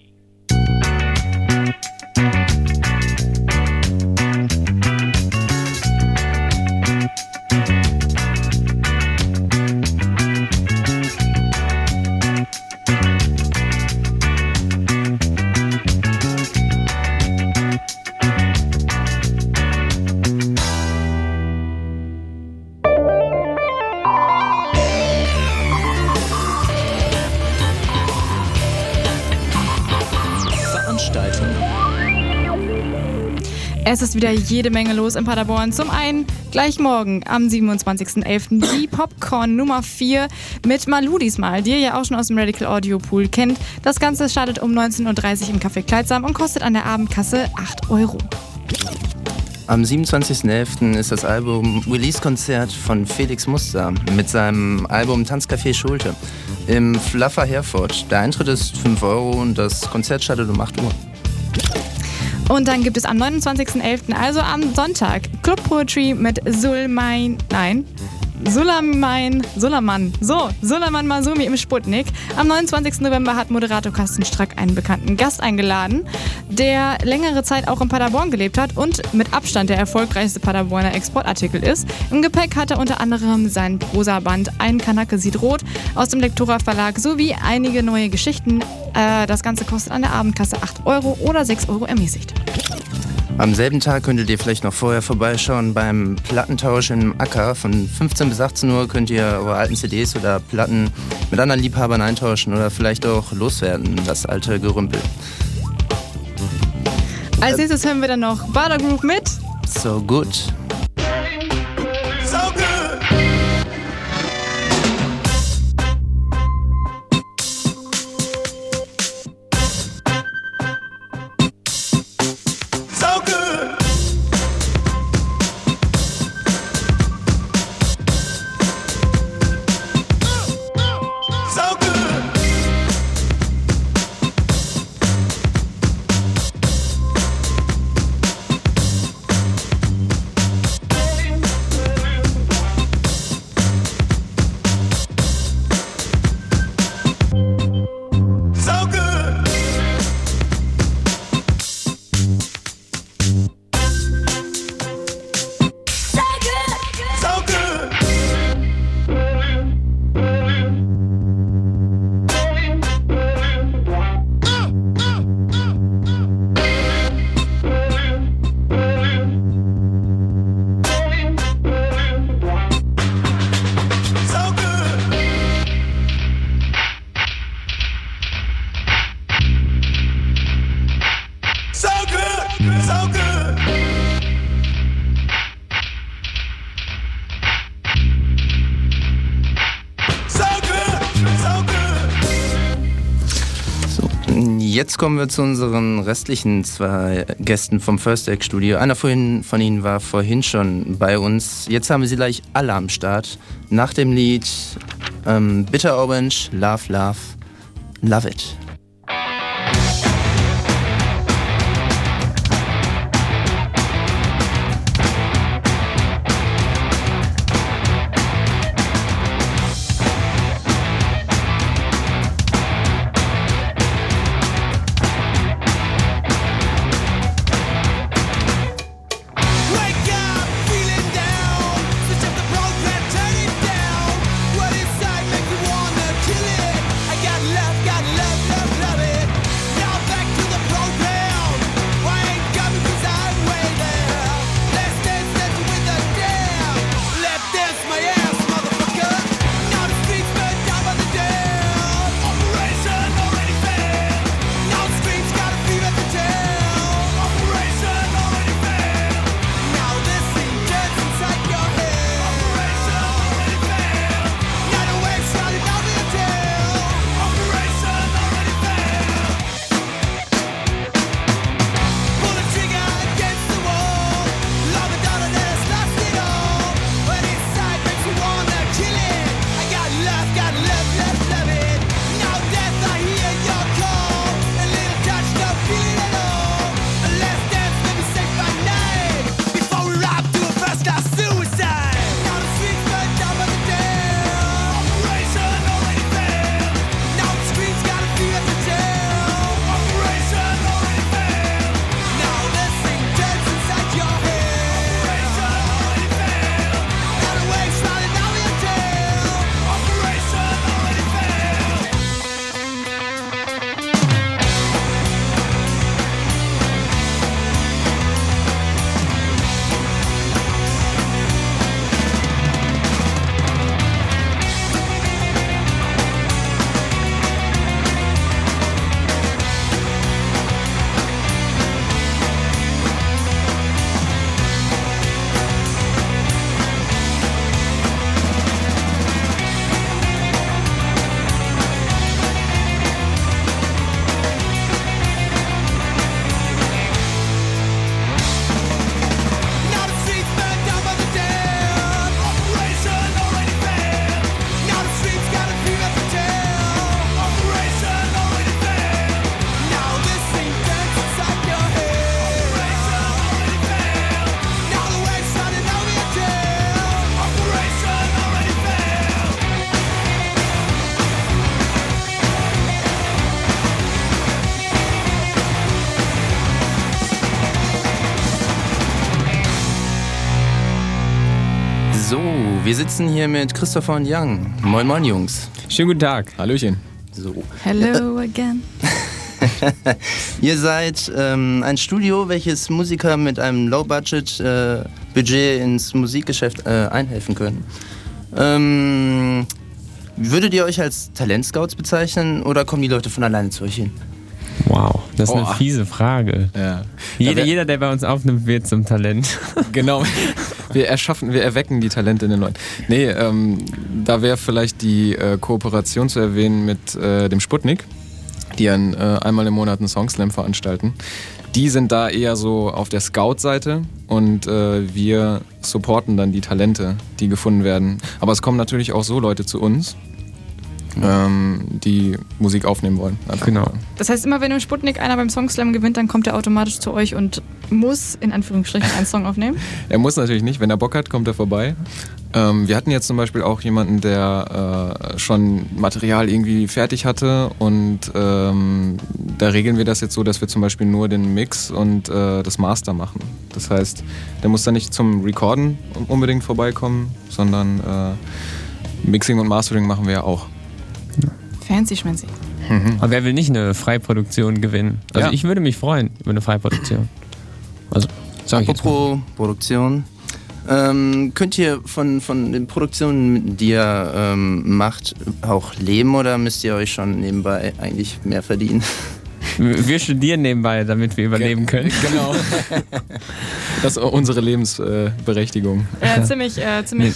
Es ist wieder jede Menge los in Paderborn. Zum einen gleich morgen am siebenundzwanzigsten elften die Popcorn Nummer vier mit Malu diesmal, die ihr ja auch schon aus dem Radical Audio Pool kennt. Das Ganze startet um neunzehn Uhr dreißig im Café Kleidsam und kostet an der Abendkasse acht Euro. Am siebenundzwanzigsten elften ist das Album Release-Konzert von Felix Muster mit seinem Album Tanzcafé Schulte im Fluffer Herford. Der Eintritt ist fünf Euro und das Konzert startet um acht Uhr. Und dann gibt es am neunundzwanzigsten elften, also am Sonntag, Club Poetry mit Sulmain, nein, Sulamein, Sulaman, so, Sulaman Masumi im Sputnik. Am neunundzwanzigsten November hat Moderator Carsten Strack einen bekannten Gast eingeladen, der längere Zeit auch in Paderborn gelebt hat und mit Abstand der erfolgreichste Paderborner Exportartikel ist. Im Gepäck hat er unter anderem sein Prosaband Ein Kanake sieht rot aus dem Lektora Verlag sowie einige neue Geschichten. Äh, das Ganze kostet an der Abendkasse acht Euro oder sechs Euro ermäßigt. Am selben Tag könntet ihr vielleicht noch vorher vorbeischauen beim Plattentausch im Acker. Von fünfzehn bis achtzehn Uhr könnt ihr eure alten C Ds oder Platten mit anderen Liebhabern eintauschen oder vielleicht auch loswerden, das alte Gerümpel. Als nächstes hören wir dann noch Bader Group mit So Good. So good. So good. So good. So good. So good. So good. So good. So good. So good. So good. So, jetzt kommen wir zu unseren restlichen zwei Gästen vom First Egg Studio. Einer von von ihnen war vorhin schon bei uns. Jetzt haben wir sie gleich alle am Start. Nach dem Lied ähm, Bitter Orange, Love, Love, Love It. Wake up, feeling down. Switch up the program, turn it down. What inside make you wanna kill it? I got love, got love, love. So, wir sitzen hier mit Christopher und Young. Moin moin Jungs. Schönen guten Tag. Hallöchen. So. Hello again. Ihr seid ähm, ein Studio, welches Musiker mit einem Low-Budget-Budget äh, ins Musikgeschäft äh, einhelfen können. Ähm, würdet ihr euch als Talentscouts bezeichnen oder kommen die Leute von alleine zu euch hin? Wow, das ist Oh. eine fiese Frage. Ja. Jeder, Ja, jeder, der bei uns aufnimmt, wird zum Talent. Genau. Wir erschaffen, wir erwecken die Talente in den Leuten. Nee, ähm, da wäre vielleicht die äh, Kooperation zu erwähnen mit äh, dem Sputnik, die ein, äh, einmal im Monat einen Songslam veranstalten. Die sind da eher so auf der Scout-Seite und äh, wir supporten dann die Talente, die gefunden werden. Aber es kommen natürlich auch so Leute zu uns, ähm, die Musik aufnehmen wollen. Einfach. Genau. Das heißt, immer wenn im Sputnik einer beim Songslam gewinnt, dann kommt er automatisch zu euch und muss, in Anführungsstrichen, einen Song aufnehmen? Er muss natürlich nicht, wenn er Bock hat, kommt er vorbei. Ähm, wir hatten jetzt zum Beispiel auch jemanden, der äh, schon Material irgendwie fertig hatte und ähm, da regeln wir das jetzt so, dass wir zum Beispiel nur den Mix und äh, das Master machen. Das heißt, der muss dann nicht zum Recorden unbedingt vorbeikommen, sondern äh, Mixing und Mastering machen wir ja auch. Fancy schmancy. Aber wer will nicht eine Freiproduktion gewinnen? Also Ja. ich würde mich freuen über eine Freiproduktion. Also, sag ich jetzt mal. Apropos Produktion. Ähm, könnt ihr von, von den Produktionen, die ihr ähm, macht, auch leben oder müsst ihr euch schon nebenbei eigentlich mehr verdienen? Wir studieren nebenbei, damit wir überleben können. Genau. Das ist unsere Lebensberechtigung. Ja, ziemlich, äh, ziemlich.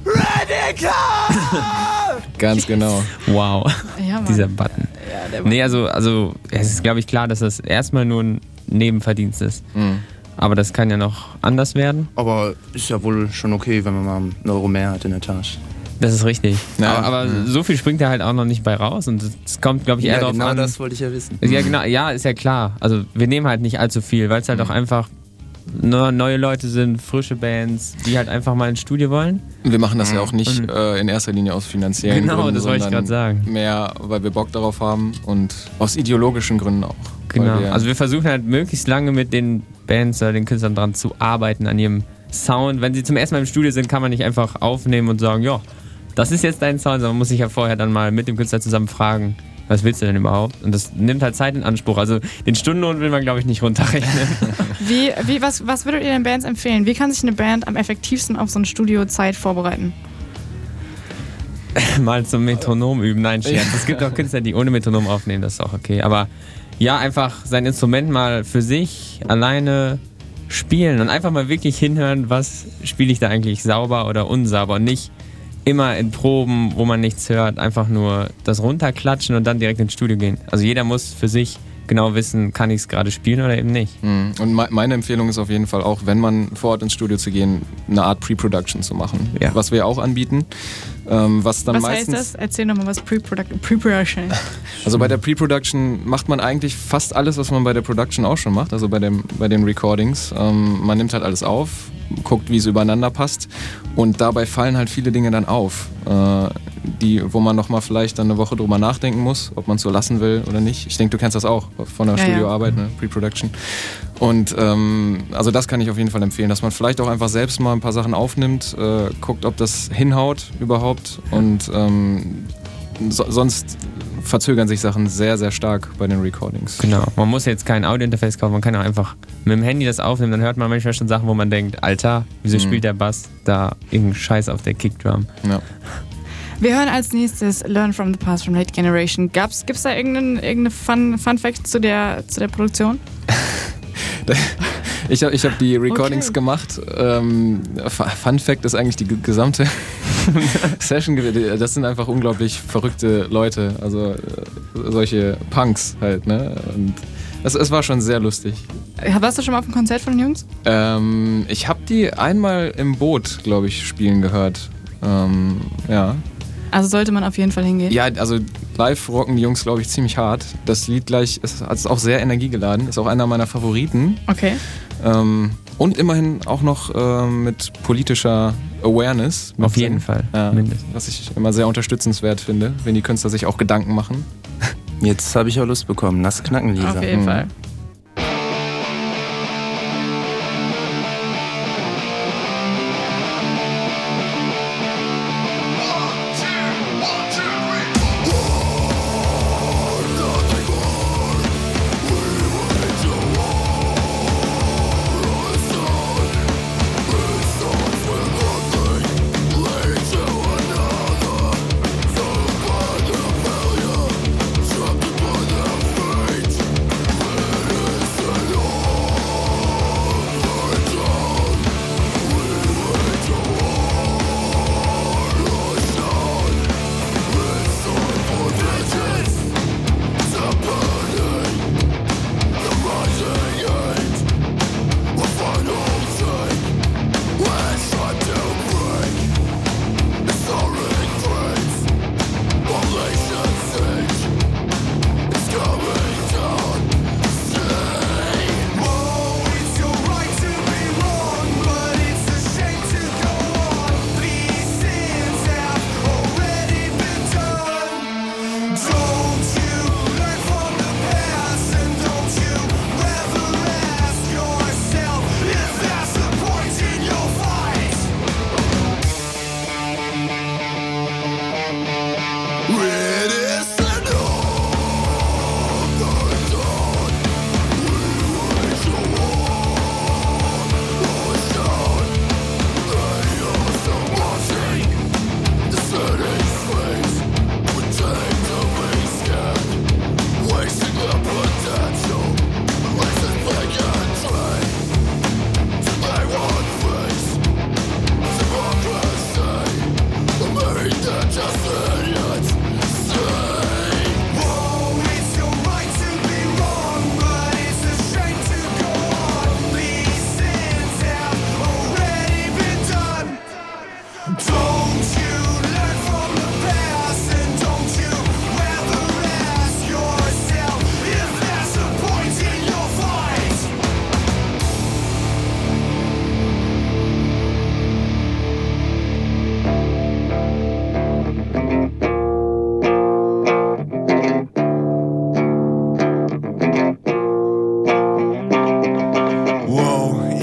Ganz genau. Wow, Ja, Mann. dieser Button. Ja, der Nee, also, also es ist, glaube ich, klar, dass das erstmal nur ein Nebenverdienst ist. Mhm. Aber das kann ja noch anders werden. Aber ist ja wohl schon okay, wenn man mal einen Euro mehr hat in der Tasche. Das ist richtig. Ja. Aber, aber so viel springt da halt auch noch nicht bei raus. Und es kommt, glaube ich, eher Ja, darauf genau an. das wollte ich ja wissen. Ja, genau, ja, ist ja klar. Also wir nehmen halt nicht allzu viel, weil es halt auch einfach ne- neue Leute sind, frische Bands, die halt einfach mal ins Studio wollen. Wir machen das ja auch nicht Und- äh, in erster Linie aus finanziellen Genau, Gründen, das wollte ich sondern gerade sagen. mehr, weil wir Bock darauf haben und aus ideologischen Gründen auch. Genau. Weil wir, Also wir versuchen halt möglichst lange mit den Bands oder den Künstlern dran zu arbeiten, an ihrem Sound. Wenn sie zum ersten Mal im Studio sind, kann man nicht einfach aufnehmen und sagen, ja, das ist jetzt dein Sound, sondern man muss sich ja vorher dann mal mit dem Künstler zusammen fragen, was willst du denn überhaupt? Und das nimmt halt Zeit in Anspruch. Also den Stundenlohn will man, glaube ich, nicht runterrechnen. Wie, wie, was, was würdet ihr den Bands empfehlen? Wie kann sich eine Band am effektivsten auf so eine Studiozeit vorbereiten? Mal zum Metronom üben. Nein, Scherz. Es gibt auch Künstler, die ohne Metronom aufnehmen, das ist auch okay. Aber ja, einfach sein Instrument mal für sich alleine spielen und einfach mal wirklich hinhören, was spiele ich da eigentlich sauber oder unsauber und nicht immer in Proben, wo man nichts hört, einfach nur das runterklatschen und dann direkt ins Studio gehen. Also jeder muss für sich genau wissen, kann ich es gerade spielen oder eben nicht. Mhm. Und me- meine Empfehlung ist auf jeden Fall auch, wenn man vor Ort ins Studio zu gehen, eine Art Pre-Production zu machen. Ja. Was wir auch anbieten. Ähm, was dann Was meistens, heißt das? Erzähl nochmal was Pre-Production. Pre-Production. Also bei der Pre-Production macht man eigentlich fast alles, was man bei der Production auch schon macht, also bei, dem, bei den Recordings. Ähm, man nimmt halt alles auf, guckt, wie es übereinander passt und dabei fallen halt viele Dinge dann auf, äh, die, wo man nochmal vielleicht dann eine Woche drüber nachdenken muss, ob man es so lassen will oder nicht. Ich denke, du kennst das auch von der Ja, ja. Studioarbeit, ne? Pre-Production. Und ähm, also das kann ich auf jeden Fall empfehlen, dass man vielleicht auch einfach selbst mal ein paar Sachen aufnimmt, äh, guckt, ob das hinhaut überhaupt und ähm, so, sonst verzögern sich Sachen sehr, sehr stark bei den Recordings. Genau. Man muss jetzt kein Audiointerface kaufen, man kann auch einfach mit dem Handy das aufnehmen, dann hört man manchmal schon Sachen, wo man denkt, Alter, wieso Mhm. spielt der Bass da irgendeinen Scheiß auf der Kickdrum? Ja. Wir hören als nächstes Learn from the Past from Late Generation. Gab's, gibt's da irgendeinen irgendeine Fun, Fun Fact zu der, zu der Produktion? Ich habe ich hab die Recordings Okay. gemacht. Ähm, Fun Fact ist eigentlich die ge- gesamte Session. gewesen. Das sind einfach unglaublich verrückte Leute. Also äh, solche Punks halt. Ne? Und es, es war schon sehr lustig. Warst du schon mal auf einem Konzert von den Jungs? Ähm, ich habe die einmal im Boot, glaube ich, spielen gehört. Ähm, ja. Also sollte man auf jeden Fall hingehen. Ja, also live rocken die Jungs, glaube ich, ziemlich hart. Das Lied gleich ist, ist auch sehr energiegeladen. Ist auch einer meiner Favoriten. Okay. Ähm, und immerhin auch noch ähm, mit politischer Awareness. Mit Auf jeden drin. Fall, Ja, mindestens. was ich immer sehr unterstützenswert finde, wenn die Künstler sich auch Gedanken machen. Jetzt habe ich auch Lust bekommen. Nass knacken, Lisa. Auf jeden Mhm. Fall.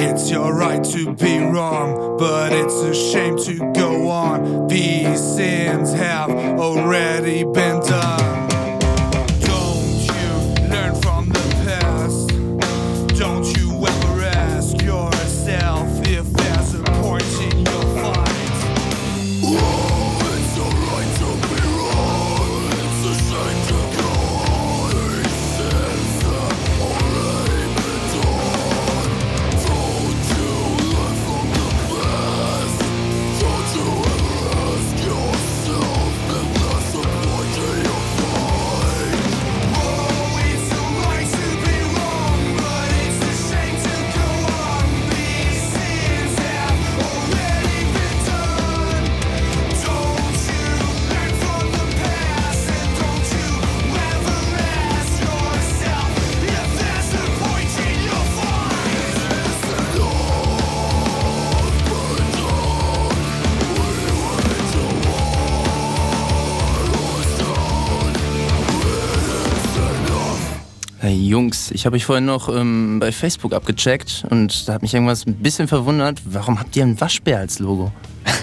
It's your right to be wrong, but it's a shame to go on. These sins have already been done. Don't you learn from the past? Don't you ever ask yourself if there's a point in your fight? Oh, it's alright to be wrong. It's a shame to go on. These sins have already been done. Don't you learn from the past? Don't you ever ask yourself if there's a point in your fight? Oh, it's alright to be wrong, but it's a shame to go on. These sins have already been done. Don't you learn from the past, and don't you ever ask yourself if there's a point in your fight? It's enough, but don't we wait till Hey Jungs, ich habe euch vorhin noch ähm, bei Facebook abgecheckt und da hat mich irgendwas ein bisschen verwundert. Warum habt ihr einen Waschbär als Logo?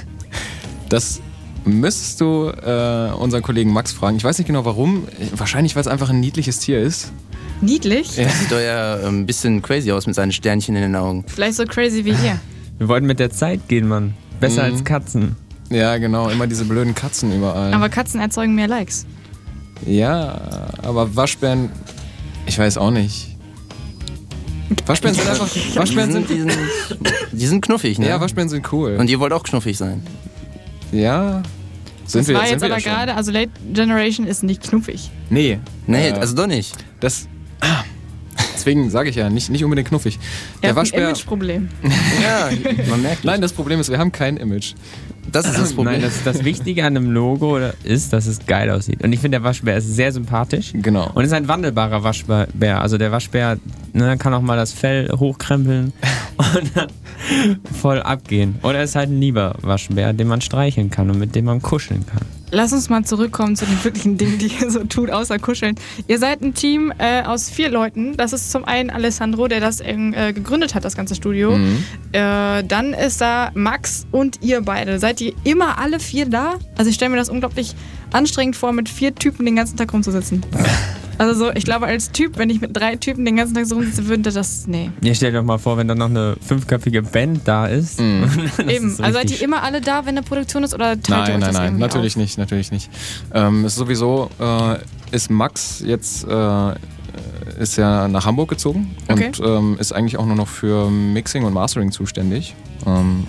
Das müsstest du äh, unseren Kollegen Max fragen. Ich weiß nicht genau warum. Wahrscheinlich, weil es einfach ein niedliches Tier ist. Niedlich? Ja. Sieht doch ja ein bisschen crazy aus mit seinen Sternchen in den Augen. Vielleicht so crazy wie ihr. Wir wollten mit der Zeit gehen, Mann. Besser Mhm. als Katzen. Ja, genau. Immer diese blöden Katzen überall. Aber Katzen erzeugen mehr Likes. Ja, aber Waschbären, ich weiß auch nicht. Waschbären sind einfach. Waschbären sind. Die sind, die sind knuffig, ne? Ja, Waschbären sind cool. Und ihr wollt auch knuffig sein. Ja. Sind Das wir, war sind jetzt wir aber ja schon. gerade, also Late Generation ist nicht knuffig. Nee. Nee, Äh, also doch nicht. Das. Deswegen sage ich ja, nicht, nicht unbedingt knuffig. Ihr Der habt ein Waschbär. Imageproblem. Ja, man merkt. Nein, das Problem ist, wir haben kein Image. Das ist das Problem. Nein, das, das Wichtige an einem Logo ist, dass es geil aussieht. Und ich finde, der Waschbär ist sehr sympathisch. Genau. Und ist ein wandelbarer Waschbär. Also der Waschbär ne, kann auch mal das Fell hochkrempeln und dann voll abgehen. Oder ist halt ein lieber Waschbär, den man streicheln kann und mit dem man kuscheln kann. Lass uns mal zurückkommen zu den wirklichen Dingen, die ihr so tut, außer kuscheln. Ihr seid ein Team äh, aus vier Leuten. Das ist zum einen Alessandro, der das äh, gegründet hat, das ganze Studio. Mhm. Äh, dann ist da Max und ihr beide. Seid ihr immer alle vier da? Also ich stelle mir das unglaublich anstrengend vor, mit vier Typen den ganzen Tag rumzusitzen. Also so, ich glaube als Typ, wenn ich mit drei Typen den ganzen Tag so rumsitze, würde das, nee. Ja, stell dir doch mal vor, wenn dann noch eine fünfköpfige Band da ist. Mhm. Das Eben, ist also seid richtig ihr immer alle da, wenn eine Produktion ist, oder teilt ihr Nein, euch nein, das nein, irgendwie natürlich auf? nicht, natürlich nicht. Ähm, ist sowieso äh, ist Max jetzt äh, ist ja nach Hamburg gezogen Okay. und ähm, ist eigentlich auch nur noch für Mixing und Mastering zuständig. Ähm,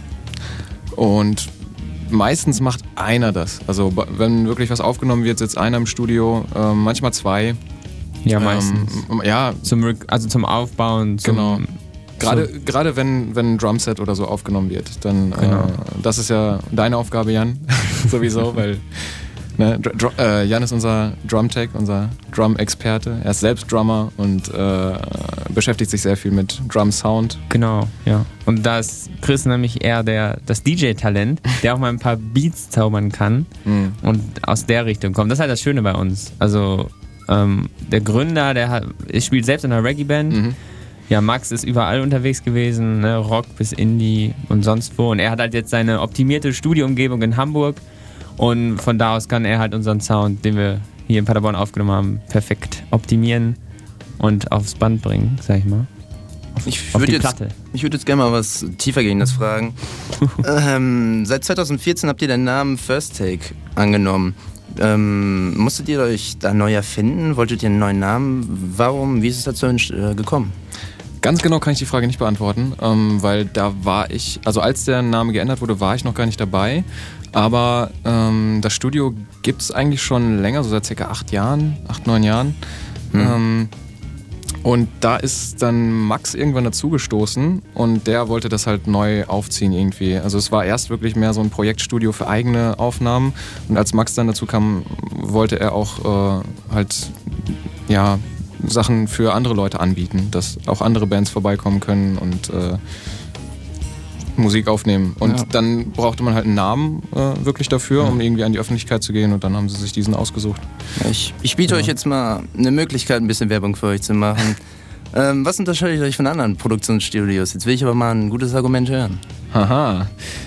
und meistens macht einer das. Also b- wenn wirklich was aufgenommen wird, sitzt einer im Studio, ähm, manchmal zwei. Ja, meistens. Ähm, ja, Zum, Rück- also zum Aufbauen, zum, Genau. Gerade, gerade wenn, wenn ein Drumset oder so aufgenommen wird, dann Genau. äh, das ist ja deine Aufgabe, Jan, sowieso, weil ne, Dr- Dr- äh, Jan ist unser Drumtech, unser Drum-Experte. Er ist selbst Drummer und äh, beschäftigt sich sehr viel mit Drum-Sound. Genau, ja. Und da ist Chris nämlich eher der, das D J-Talent, der auch mal ein paar Beats zaubern kann Mhm. und aus der Richtung kommt. Das ist halt das Schöne bei uns. Also ähm, der Gründer, der hat, spielt selbst in einer Reggae-Band. Mhm. Ja, Max ist überall unterwegs gewesen, ne? Rock bis Indie und sonst wo. Und er hat halt jetzt seine optimierte Studioumgebung in Hamburg. Und von da aus kann er halt unseren Sound, den wir hier in Paderborn aufgenommen haben, perfekt optimieren und aufs Band bringen, sag ich mal. Auf, Ich auf würde die jetzt, Platte. ich würd jetzt gerne mal was tiefergehendes fragen. ähm, seit zweitausendvierzehn habt ihr den Namen First Take angenommen. Ähm, musstet ihr euch da neu erfinden? Wolltet ihr einen neuen Namen? Warum? Wie ist es dazu äh, gekommen? Ganz genau kann ich die Frage nicht beantworten, ähm, weil da war ich, also als der Name geändert wurde, war ich noch gar nicht dabei. Aber ähm, das Studio gibt es eigentlich schon länger, so seit circa acht Jahren, acht, neun Jahren. Mhm. Ähm, und da ist dann Max irgendwann dazugestoßen und der wollte das halt neu aufziehen irgendwie. Also es war erst wirklich mehr so ein Projektstudio für eigene Aufnahmen und als Max dann dazu kam, wollte er auch äh, halt, ja, Sachen für andere Leute anbieten, dass auch andere Bands vorbeikommen können und äh, Musik aufnehmen. Und Ja. dann brauchte man halt einen Namen äh, wirklich dafür, um irgendwie an die Öffentlichkeit zu gehen und dann haben sie sich diesen ausgesucht. Ich, ich biete euch jetzt mal eine Möglichkeit, ein bisschen Werbung für euch zu machen. Ähm, was unterscheidet euch von anderen Produktionsstudios? Jetzt will ich aber mal ein gutes Argument hören. Haha.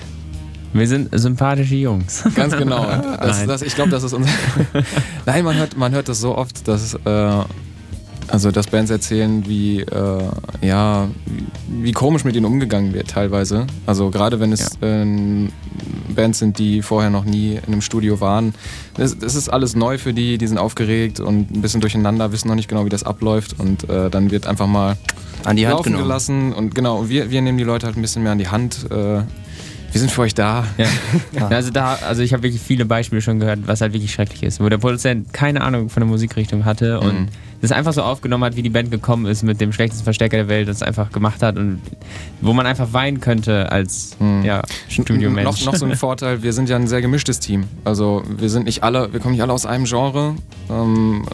Wir sind sympathische Jungs. Ganz genau. Das, das, ich glaube, das ist unser... Nein, man hört, man hört das so oft, dass, äh, also, dass Bands erzählen, wie, äh, ja, wie, wie komisch mit ihnen umgegangen wird teilweise. Also gerade wenn es ja. äh, Bands sind, die vorher noch nie in einem Studio waren. Das, das ist alles neu für die, die sind aufgeregt und ein bisschen durcheinander, wissen noch nicht genau, wie das abläuft. Und äh, dann wird einfach mal an die Hand laufen genommen. gelassen. Und genau, wir, wir nehmen die Leute halt ein bisschen mehr an die Hand. Äh, Wir sind für euch da. Ja. Ja. Also da, also ich habe wirklich viele Beispiele schon gehört, was halt wirklich schrecklich ist, wo der Produzent keine Ahnung von der Musikrichtung hatte und mhm. das einfach so aufgenommen hat, wie die Band gekommen ist mit dem schlechtesten Verstärker der Welt, das einfach gemacht hat und wo man einfach weinen könnte als mhm. ja, Studiomensch. Noch, noch so ein Vorteil, wir sind ja ein sehr gemischtes Team. Also wir sind nicht alle, wir kommen nicht alle aus einem Genre. Ähm,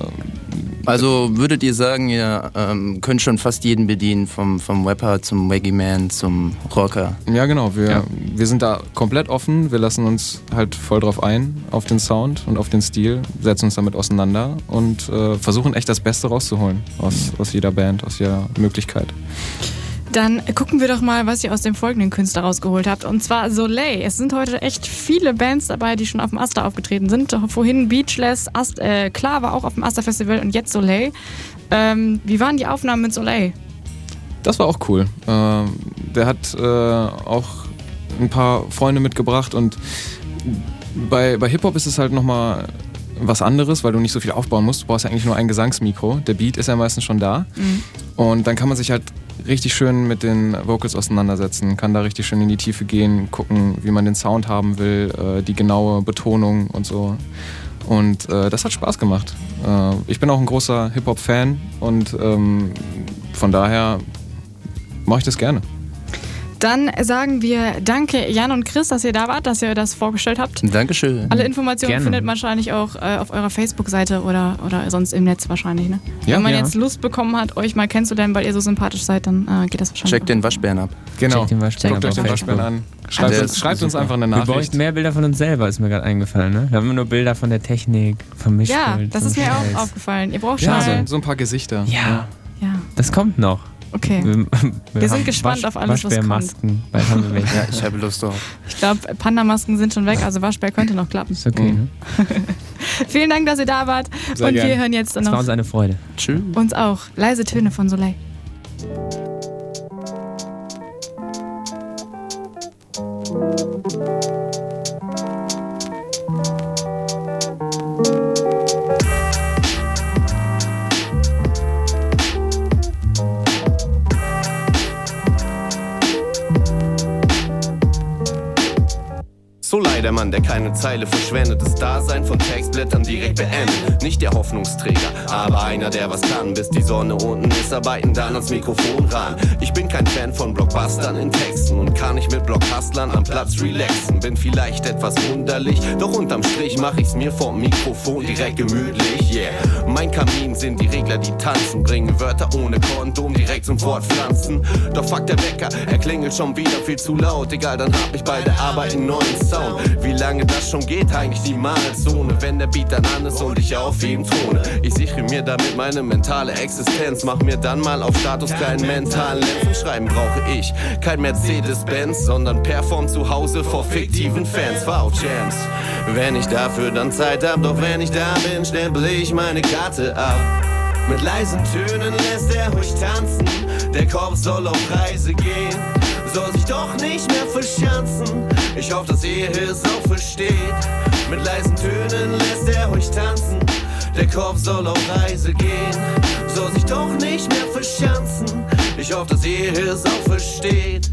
Also würdet ihr sagen, ihr ähm, könnt schon fast jeden bedienen, vom, vom Rapper zum Waggy-Man zum Rocker? Ja, genau. Wir, ja. wir sind da komplett offen. Wir lassen uns halt voll drauf ein, auf den Sound und auf den Stil, setzen uns damit auseinander und äh, versuchen echt das Beste rauszuholen aus, aus jeder Band, aus jeder Möglichkeit. Dann gucken wir doch mal, was ihr aus dem folgenden Künstler rausgeholt habt. Und zwar Soleil. Es sind heute echt viele Bands dabei, die schon auf dem Aster aufgetreten sind. Vorhin Beachless, Ast, äh, klar war auch auf dem Aster Festival und jetzt Soleil. Ähm, wie waren die Aufnahmen mit Soleil? Das war auch cool. Ähm, der hat äh, auch ein paar Freunde mitgebracht und bei, bei Hip-Hop ist es halt nochmal was anderes, weil du nicht so viel aufbauen musst. Du brauchst ja eigentlich nur ein Gesangsmikro. Der Beat ist ja meistens schon da. Mhm. Und dann kann man sich halt richtig schön mit den Vocals auseinandersetzen, kann da richtig schön in die Tiefe gehen, gucken, wie man den Sound haben will, äh, die genaue Betonung und so. Und äh, das hat Spaß gemacht. Äh, ich bin auch ein großer Hip-Hop-Fan und ähm, von daher mache ich das gerne. Dann sagen wir danke Jan und Chris, dass ihr da wart, dass ihr das vorgestellt habt. Dankeschön. Alle Informationen Gerne. findet man wahrscheinlich auch äh, auf eurer Facebook-Seite oder, oder sonst im Netz wahrscheinlich. Ne? Ja, Wenn man ja. jetzt Lust bekommen hat, euch mal kennenzulernen, weil ihr so sympathisch seid, dann äh, geht das wahrscheinlich. Checkt den Waschbären ab. Genau. Checkt den Waschbären Guckt euch den Waschbären an. Schreibt, Der uns, ist schreibt uns super. einfach eine Wir Nachricht. bräuchten mehr Bilder von uns selber, ist mir gerade eingefallen. Ne? Wir haben immer nur Bilder von der Technik, vom Mischpult. Ja, das vom ist mir Scheiß. auch aufgefallen. Ihr braucht Ja, schnell. so, so ein paar Gesichter. Ja, Ja, das kommt noch. okay. Wir, wir, Wir sind haben gespannt auf alles, was Waschbärmasken. Bald haben wir welche. Ja, ich habe Lust drauf. Ich glaube, Panda-Masken sind schon weg, also Waschbär könnte noch klappen. Ist okay, ne? Vielen Dank, dass ihr da wart. Sehr und gern. wir hören jetzt Das war noch uns eine Freude. Tschüss. uns auch. Leise Töne von Soleil. Soleil, der Mann, der keine Zeile verschwendet, das Dasein von Textblättern direkt beendet. Nicht der Hoffnungsträger, aber einer, der was kann. Bis die Sonne unten ist, arbeiten dann ans Mikrofon ran. Ich bin kein Fan von Blockbustern in Texten und kann nicht mit Blockhustlern am Platz relaxen. Bin vielleicht etwas wunderlich, doch unterm Strich mach ich's mir vom Mikrofon direkt gemütlich, yeah. Mein Kamin sind die Regler, die tanzen, bringen Wörter ohne Kondom direkt zum Fortpflanzen. Doch fuck der Wecker, er klingelt schon wieder viel zu laut. Egal, dann hab ich bei der Arbeit einen neuen Sound. Wie lange das schon geht, eigentlich die Malzone. Wenn der Beat dann an ist und ich auf ihm throne. Ich sichere mir damit meine mentale Existenz. Mach mir dann mal auf Status keinen mentalen Lenz. Schreiben brauche ich kein Mercedes-Benz, sondern perform zu Hause vor fiktiven Fans. Wow, Jams. Wenn ich dafür dann Zeit hab, doch wenn ich da bin, stempel ich meine Karte ab. Mit leisen Tönen lässt er ruhig tanzen. Der Kopf soll auf Reise gehen, soll sich doch nicht mehr verschanzen. Ich hoffe, dass ihr es auch versteht. Mit leisen Tönen lässt er ruhig tanzen. Der Kopf soll auf Reise gehen, soll sich doch nicht mehr verschanzen. Ich hoffe, dass ihr es auch versteht.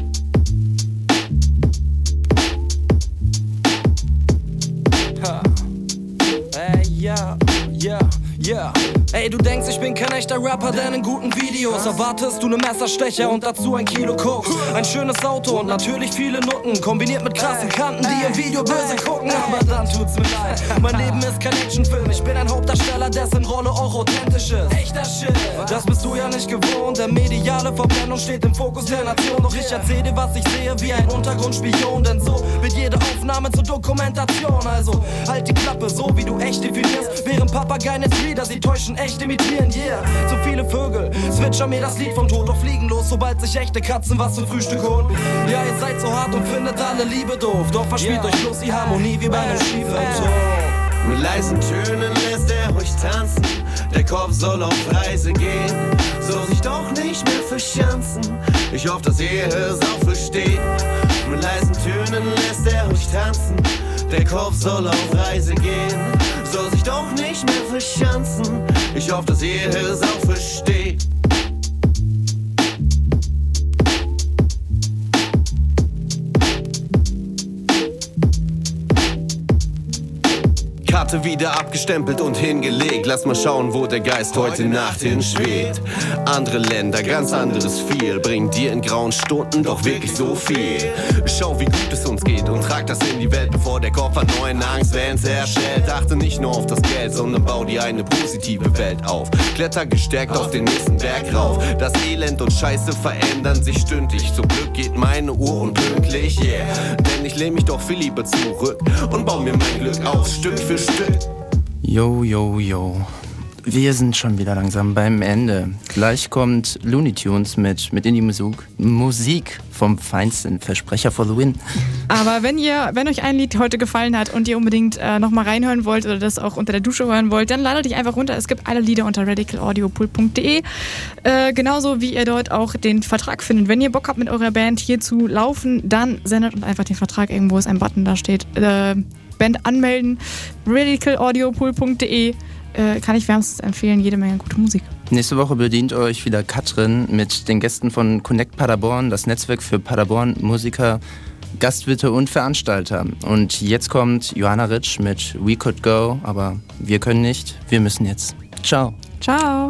Ha. Hey, ja, ja, ja. Ey, du denkst, ich bin kein echter Rapper, denn in guten Videos erwartest du ne Messerstecher und dazu ein Kilo Koks. Ein schönes Auto und natürlich viele Nutten, kombiniert mit krassen Kanten, die im Video böse gucken. Aber dann tut's mir leid, mein Leben ist kein Actionfilm. Ich bin ein Hauptdarsteller, dessen Rolle auch authentisch ist. Echter Shit, das bist du ja nicht gewohnt. Der mediale Verblendung steht im Fokus der Nation. Doch ich erzähl dir, was ich sehe, wie ein Untergrundspion. Denn so wird jede Aufnahme zur Dokumentation. Also halt die Klappe, so wie du echt definierst. Während Papageien jetzt wieder, sie täuschen echt imitieren, yeah. Zu viele Vögel, switchen zwitschern mir das Lied vom Tod, doch fliegen los, sobald sich echte Katzen was zum Frühstück holen. Ja, ihr seid so hart und findet alle Liebe doof, doch verspielt yeah. euch bloß die Harmonie wie bei einem schiefen Ton. Mit leisen Tönen lässt er euch tanzen, der Kopf soll auf Reise gehen, soll sich doch nicht mehr verschanzen. Ich hoffe, dass ihr es auch versteht. Mit leisen Tönen lässt er euch tanzen, der Kopf soll auf Reise gehen, soll sich doch nicht mehr verschanzen. Ich hoffe, dass ihr es auch versteht. Karte wieder abgestempelt und hingelegt. Lass mal schauen, wo der Geist heute Nacht hinschwebt. Andere Länder, ganz anderes Feel. Bringt dir in grauen Stunden doch wirklich so viel. Schau, wie gut es uns geht und trag das in die Welt, bevor der Kopf an neuen Angstwellen zerschellt. Achte nicht nur auf das Geld, sondern bau dir eine positive Welt auf. Kletter gestärkt auf den nächsten Berg rauf. Das Elend und Scheiße verändern sich stündlich. Zum Glück geht meine Uhr unpünktlich, yeah. Denn ich lehn mich doch viel lieber zurück und bau mir mein Glück auf, Stück für Stück. Yo, yo, yo. Wir sind schon wieder langsam beim Ende. Gleich kommt Looney Tunes mit, mit Indie-Musik Musik vom Feinsten. Versprecher for the win. Aber wenn ihr, wenn euch ein Lied heute gefallen hat und ihr unbedingt äh, nochmal reinhören wollt oder das auch unter der Dusche hören wollt, dann ladet euch einfach runter. Es gibt alle Lieder unter radical audio pool punkt de. Äh, genauso wie ihr dort auch den Vertrag findet. Wenn ihr Bock habt, mit eurer Band hier zu laufen, dann sendet uns einfach den Vertrag. Irgendwo ist ein Button, da steht äh, Band anmelden. radical audio pool punkt de. Äh, kann ich wärmstens empfehlen, jede Menge gute Musik. Nächste Woche bedient euch wieder Katrin mit den Gästen von Connect Paderborn, das Netzwerk für Paderborn Musiker, Gastwirte und Veranstalter. Und jetzt kommt Johanna Ritsch mit We Could Go, aber wir können nicht, wir müssen jetzt. Ciao. Ciao.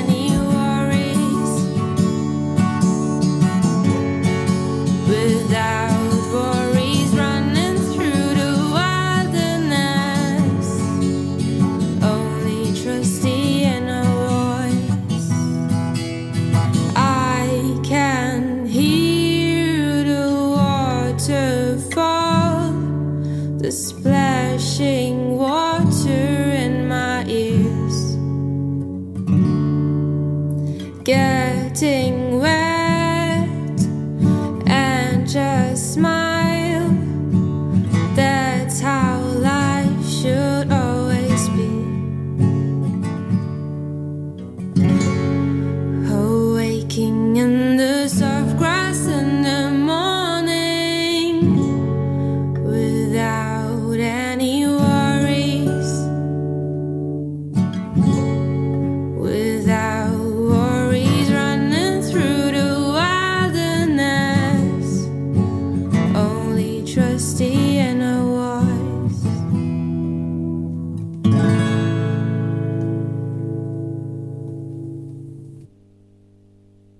Without